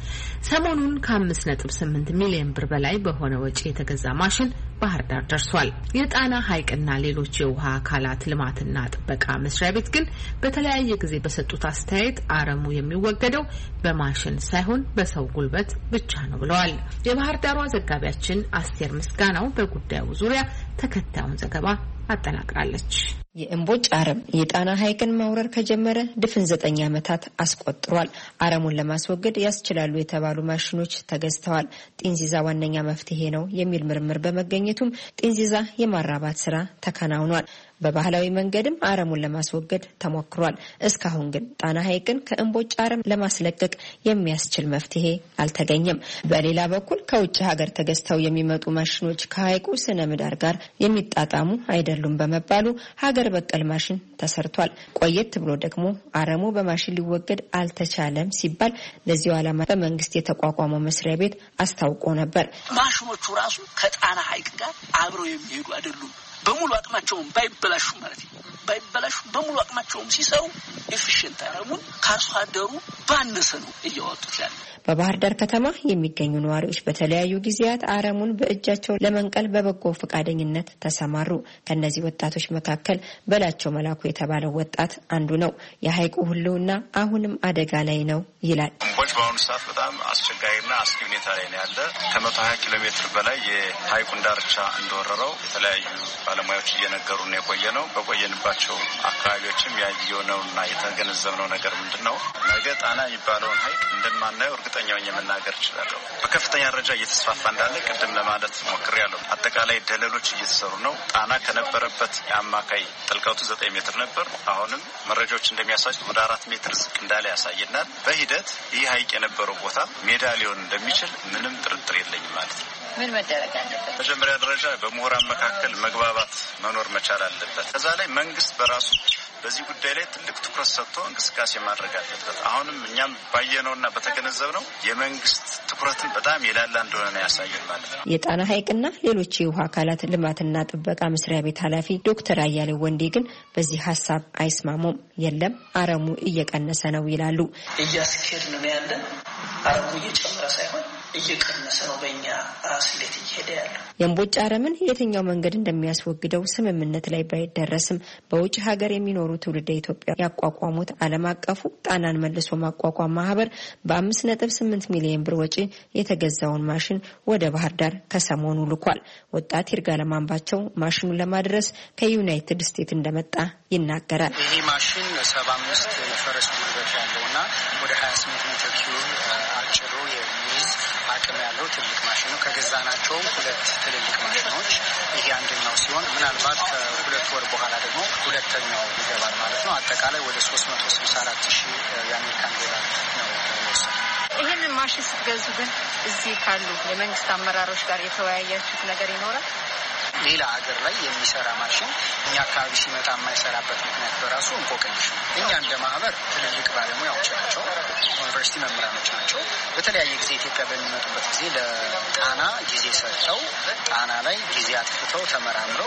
Speaker 1: ሰሞኑን ከአምስት ነጥብ ስምንት ሚሊዮን ብር በላይ በሆነ ወጪ የተገዛ ማሽን ባህር ዳር ደርሷል። የጣና ሐይቅና ሌሎች የውሃ አካላት ልማትና ጥበቃ መስሪያ ቤት ግን በተለያየ ጊዜ በሰጡት አስተያየት አረሙ የሚወገደው በማሽን ሳይሆን በሰው ጉልበት ብቻ ነው ብለዋል። የባህር ዳሯ ዘጋቢያችን አስቴር ምስጋናው በጉዳዩ ዙሪያ ተከታዩን ዘገባ አጠናቅራለች።
Speaker 5: የእምቦጭ አረም የጣና ሐይቅን መውረር ከጀመረ ድፍን ዘጠኝ ዓመታት አስቆጥሯል። አረሙን ለማስወገድ ያስችላሉ የተባሉ ማሽኖች ተገዝተዋል። ጢንዚዛ ዋነኛ መፍትሄ ነው የሚል ምርምር በመገኘቱም ጢንዚዛ የማራባት ስራ ተከናውኗል። በባህላዊ መንገድም አረሙን ለማስወገድ ተሞክሯል። እስካሁን ግን ጣና ሐይቅን ከእምቦጭ አረም ለማስለቀቅ የሚያስችል መፍትሄ አልተገኘም። በሌላ በኩል ከውጭ ሀገር ተገዝተው የሚመጡ ማሽኖች ከሐይቁ ስነ ምህዳር ጋር የሚጣጣሙ አይደሉም በመባሉ ሀገር በቀል ማሽን ተሰርቷል። ቆየት ብሎ ደግሞ አረሙ በማሽን ሊወገድ አልተቻለም ሲባል ለዚሁ ዓላማ በመንግስት የተቋቋመው መስሪያ ቤት አስታውቆ ነበር።
Speaker 22: ማሽኖቹ ራሱ ከጣና ሐይቅ ጋር አብረው የሚሄዱ አይደሉም። በሙሉ አቅማቸውም ባይበላሹ ማለት ነው ባይበላሹ በሙሉ አቅማቸውም ሲሰሩ ኤፊሽንት አረሙን ከአርሶ አደሩ ባነሰ ነው እያወጡት ያለ።
Speaker 5: በባህር ዳር ከተማ የሚገኙ ነዋሪዎች በተለያዩ ጊዜያት አረሙን በእጃቸው ለመንቀል በበጎ ፈቃደኝነት ተሰማሩ። ከነዚህ ወጣቶች መካከል በላቸው መላኩ የተባለው ወጣት አንዱ ነው። የሐይቁ ሁሉና አሁንም አደጋ ላይ ነው ይላል።
Speaker 23: እምቦጭ በአሁኑ ሰዓት በጣም አስቸጋሪና አስጊ ሁኔታ ላይ ነው ያለ። ከመቶ ሀያ ኪሎ ሜትር በላይ የሐይቁን ዳርቻ እንደወረረው የተለያዩ ባለሙያዎች እየነገሩ ነው የቆየ ነው። በቆየንባቸው አካባቢዎችም ያየነውና የተገነዘብነው ነገር ምንድነው? ነገ ጣና የሚባለውን ሐይቅ እንደማናየው እርግጠኛውን የመናገር እችላለሁ። በከፍተኛ ደረጃ እየተስፋፋ እንዳለ ቅድም ለማለት ሞክሬያለሁ። አጠቃላይ ደለሎች እየተሰሩ ነው። ጣና ከነበረበት የአማካይ ጥልቀቱ ዘጠኝ ሜትር ነበር። አሁንም መረጃዎች እንደሚያሳዩት ወደ አራት ሜትር ዝቅ እንዳለ ያሳየናል። በሂደት ይህ ሐይቅ የነበረው ቦታ ሜዳ ሊሆን እንደሚችል ምንም ጥርጥር የለኝም ማለት ነው።
Speaker 5: ምን መደረግ አለበት?
Speaker 23: መጀመሪያ ደረጃ በምሁራን መካከል መግባባት መኖር መቻል አለበት። ከዛ ላይ መንግስት በራሱ በዚህ ጉዳይ ላይ ትልቅ ትኩረት ሰጥቶ እንቅስቃሴ ማድረግ አለበት። አሁንም እኛም ባየነውና በተገነዘብነው የመንግስት ትኩረትን በጣም የላላ እንደሆነ ነው ያሳየን ማለት ነው።
Speaker 5: የጣና ሐይቅና ሌሎች የውሃ አካላት ልማትና ጥበቃ መስሪያ ቤት ኃላፊ ዶክተር አያሌው ወንዴ ግን በዚህ ሀሳብ አይስማሙም። የለም አረሙ እየቀነሰ ነው ይላሉ።
Speaker 22: እያስኬድ ነው ያለን አረሙ እየጨመረ ሳይሆን እየቀነሰ ነው። በእኛ ስሌት እየሄደ ያለው
Speaker 5: የእምቦጭ አረምን የትኛው መንገድ እንደሚያስወግደው ስምምነት ላይ ባይደረስም በውጭ ሀገር የሚኖሩ ትውልደ ኢትዮጵያ ያቋቋሙት ዓለም አቀፉ ጣናን መልሶ ማቋቋም ማህበር በአምስት ነጥብ ስምንት ሚሊዮን ብር ወጪ የተገዛውን ማሽን ወደ ባህር ዳር ከሰሞኑ ልኳል። ወጣት ይርጋለማንባቸው ማሽኑን ለማድረስ ከዩናይትድ ስቴትስ እንደመጣ ይናገራል።
Speaker 24: ይሄ ማሽን ሰባ አምስት ፈረስ ጉልበት ያለውና ወደ ሀያ ስምንት ሜትር ኪዩብ አጭሩ የሚይዝ አቅም ያለው ትልቅ ማሽን ነው። ከገዛናቸው ሁለት ትልልቅ ማሽኖች ይሄ አንደኛው ሲሆን ምናልባት ከሁለት ወር በኋላ ደግሞ ሁለተኛው ይገባል ማለት ነው። አጠቃላይ ወደ ሶስት መቶ ስልሳ አራት ሺህ የአሜሪካን ዶላር ነው የሚወሰድ።
Speaker 25: ይህንን ማሽን ስትገዙ ግን እዚህ ካሉ የመንግስት አመራሮች ጋር የተወያያችሁት ነገር ይኖራል?
Speaker 24: ሌላ ሀገር ላይ የሚሰራ ማሽን እኛ አካባቢ ሲመጣ የማይሰራበት ምክንያት በራሱ እንቆቅልሽ ነው። እኛ እንደ ማህበር ትልልቅ ባለሙያዎች ናቸው። ዩኒቨርሲቲ መምህራኖች ናቸው። በተለያየ ጊዜ ኢትዮጵያ በሚመጡበት ጊዜ ለጣና ጊዜ ሰጥተው ጣና ላይ ጊዜ አጥፍተው ተመራምረው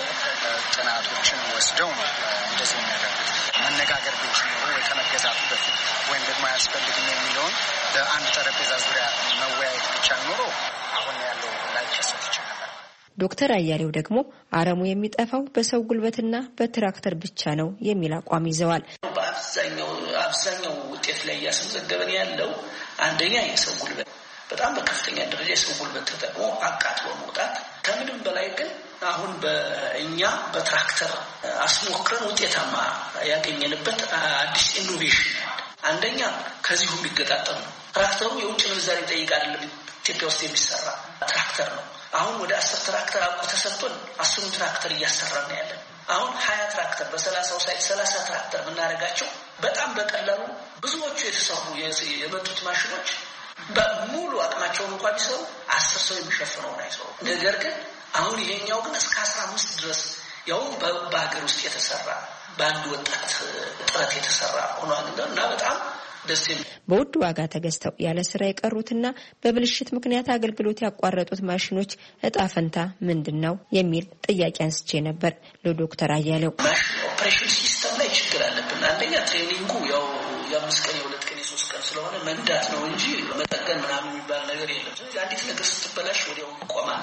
Speaker 24: ጥናቶችን ወስደው ነው እንደዚህ የሚያደርጉት። መነጋገር ብንችል ኖሮ ወይ ከመገዛቱ በፊት ወይም ደግሞ አያስፈልግም የሚለውን በአንድ ጠረጴዛ ዙሪያ መወያየት ብቻ ኖሮ አሁን ያለው ላይ ከሰት ይችላል።
Speaker 5: ዶክተር አያሌው ደግሞ አረሙ የሚጠፋው በሰው ጉልበትና በትራክተር ብቻ ነው የሚል አቋም ይዘዋል።
Speaker 22: በአብዛኛው አብዛኛው ውጤት ላይ ያስመዘገበን ያለው አንደኛ የሰው ጉልበት በጣም በከፍተኛ ደረጃ የሰው ጉልበት ተጠቅሞ አቃጥሎ መውጣት፣ ከምንም በላይ ግን አሁን በእኛ በትራክተር አስሞክረን ውጤታማ ያገኘንበት አዲስ ኢኖቬሽን አንደኛ ከዚሁ የሚገጣጠም ነው። ትራክተሩ የውጭ ምንዛሪ ጠይቅ አይደለም፣ ኢትዮጵያ ውስጥ የሚሰራ ትራክተር ነው። አሁን ወደ አስር ትራክተር አቁ ተሰጥቶን አስሩን ትራክተር እያሰራን ያለን። አሁን ሀያ ትራክተር በሰላሳው ሳይት ሰላሳ ትራክተር የምናደርጋቸው በጣም በቀላሉ ብዙዎቹ የተሰሩ የመጡት ማሽኖች በሙሉ አቅማቸውን እንኳን ቢሰሩ አስር ሰው የሚሸፍነውን አይሰሩ። ነገር ግን አሁን ይሄኛው ግን እስከ አስራ አምስት ድረስ ያው በሀገር ውስጥ የተሰራ በአንድ ወጣት ጥረት የተሰራ ሆኗል እና በጣም ደስ የሚል
Speaker 5: በውድ ዋጋ ተገዝተው ያለ ስራ የቀሩትና በብልሽት ምክንያት አገልግሎት ያቋረጡት ማሽኖች እጣ ፈንታ ምንድነው የሚል ጥያቄ አንስቼ ነበር ለዶክተር አያሌው።
Speaker 22: ኦፕሬሽን ሲስተም ላይ ችግር አለብን። አንደኛ ትሬኒንጉ ያው የአምስት ቀን የሁለት ቀን የሶስት ቀን ስለሆነ መንዳት ነው እንጂ መጠገን ምናምን የሚባል ነገር የለም። ስለዚህ አንዲት ነገር ስትበላሽ ወዲያው ቆማል።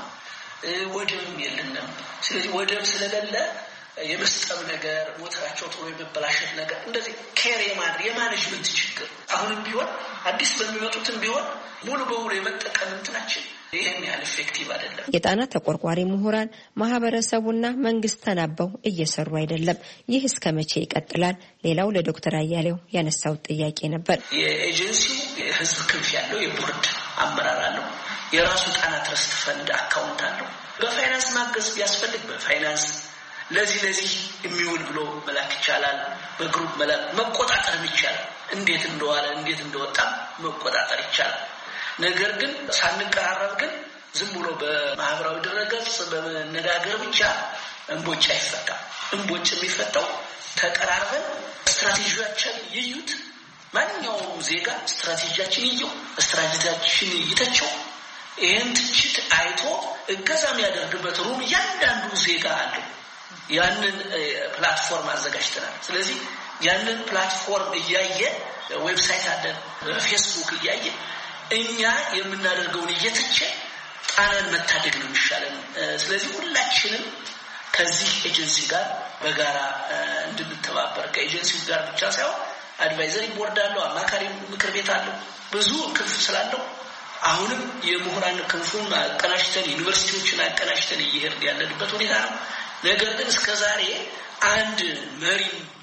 Speaker 22: ወደብም የለንም። ስለዚህ ወደብ ስለሌለ የመስጠም ነገር ሞተራቸው ጥሩ የመበላሸት ነገር እንደዚህ ኬር የማድረግ የማኔጅመንት ችግር አሁንም ቢሆን አዲስ በሚመጡትም ቢሆን ሙሉ በሙሉ የመጠቀም እንትናችን ይሄን ያህል ኢፌክቲቭ አይደለም።
Speaker 5: የጣና ተቆርቋሪ ምሁራን ማህበረሰቡና መንግስት ተናበው እየሰሩ አይደለም። ይህ እስከ መቼ ይቀጥላል? ሌላው ለዶክተር አያሌው ያነሳው ጥያቄ ነበር።
Speaker 22: የኤጀንሲው የህዝብ ክንፍ ያለው የቦርድ አመራር አለው። የራሱ ጣና ትረስት ፈንድ አካውንት አለው። በፋይናንስ ማገዝ ቢያስፈልግ በፋይናንስ ለዚህ ለዚህ የሚውል ብሎ መላክ ይቻላል። በግሩፕ መላክ መቆጣጠር ይቻላል። እንዴት እንደዋለ እንዴት እንደወጣ መቆጣጠር ይቻላል። ነገር ግን ሳንቀራረብ ግን ዝም ብሎ በማህበራዊ ድረገጽ በመነጋገር ብቻ እንቦጭ አይፈታም። እንቦጭ የሚፈታው ተቀራርበን ስትራቴጂያችን ይዩት። ማንኛውም ዜጋ ስትራቴጂያችን ይዩ፣ ስትራቴጂያችን ይተቸው። ይህን ትችት አይቶ እገዛም ያደርግበት ሩም እያንዳንዱ ዜጋ አለው። ያንን ፕላትፎርም አዘጋጅተናል። ስለዚህ ያንን ፕላትፎርም እያየ ዌብሳይት አለን፣ ፌስቡክ እያየ እኛ የምናደርገውን እየተቸ ጣናን መታደግ ነው የሚሻለን። ስለዚህ ሁላችንም ከዚህ ኤጀንሲ ጋር በጋራ እንድንተባበር ከኤጀንሲው ጋር ብቻ ሳይሆን አድቫይዘሪ ቦርድ አለው፣ አማካሪ ምክር ቤት አለው፣ ብዙ ክንፍ ስላለው አሁንም የምሁራን ክንፉን አቀናጅተን ዩኒቨርሲቲዎችን አቀናጅተን እየሄድን ያለንበት ሁኔታ ነው። ነገር ግን እስከዛሬ አንድ መሪ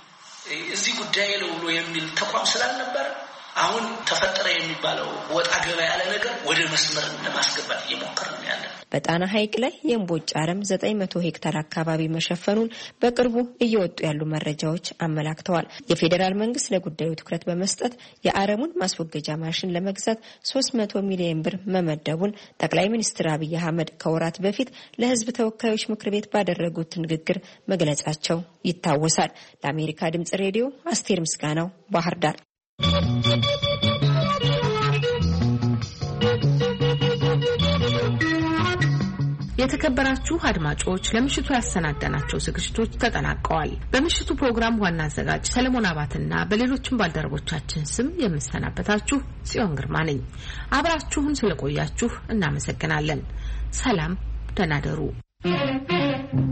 Speaker 22: እዚህ ጉዳይ ነው ብሎ የሚል ተቋም ስላልነበር አሁን ተፈጠረ የሚባለው ወጣ ገባ ያለ ነገር ወደ መስመር ለማስገባት እየሞከርን ያለን።
Speaker 5: በጣና ሐይቅ ላይ የእምቦጭ አረም ዘጠኝ መቶ ሄክታር አካባቢ መሸፈኑን በቅርቡ እየወጡ ያሉ መረጃዎች አመላክተዋል። የፌዴራል መንግስት ለጉዳዩ ትኩረት በመስጠት የአረሙን ማስወገጃ ማሽን ለመግዛት ሶስት መቶ ሚሊዮን ብር መመደቡን ጠቅላይ ሚኒስትር አብይ አህመድ ከወራት በፊት ለሕዝብ ተወካዮች ምክር ቤት ባደረጉት ንግግር መግለጻቸው ይታወሳል። ለአሜሪካ ድምጽ ሬዲዮ አስቴር ምስጋናው ባህር ዳር።
Speaker 1: የተከበራችሁ አድማጮች ለምሽቱ ያሰናዳናቸው ዝግጅቶች ተጠናቀዋል። በምሽቱ ፕሮግራም ዋና አዘጋጅ ሰለሞን አባትና በሌሎችም ባልደረቦቻችን ስም የምሰናበታችሁ ጽዮን ግርማ ነኝ። አብራችሁን ስለቆያችሁ እናመሰግናለን። ሰላም፣ ደህና ደሩ።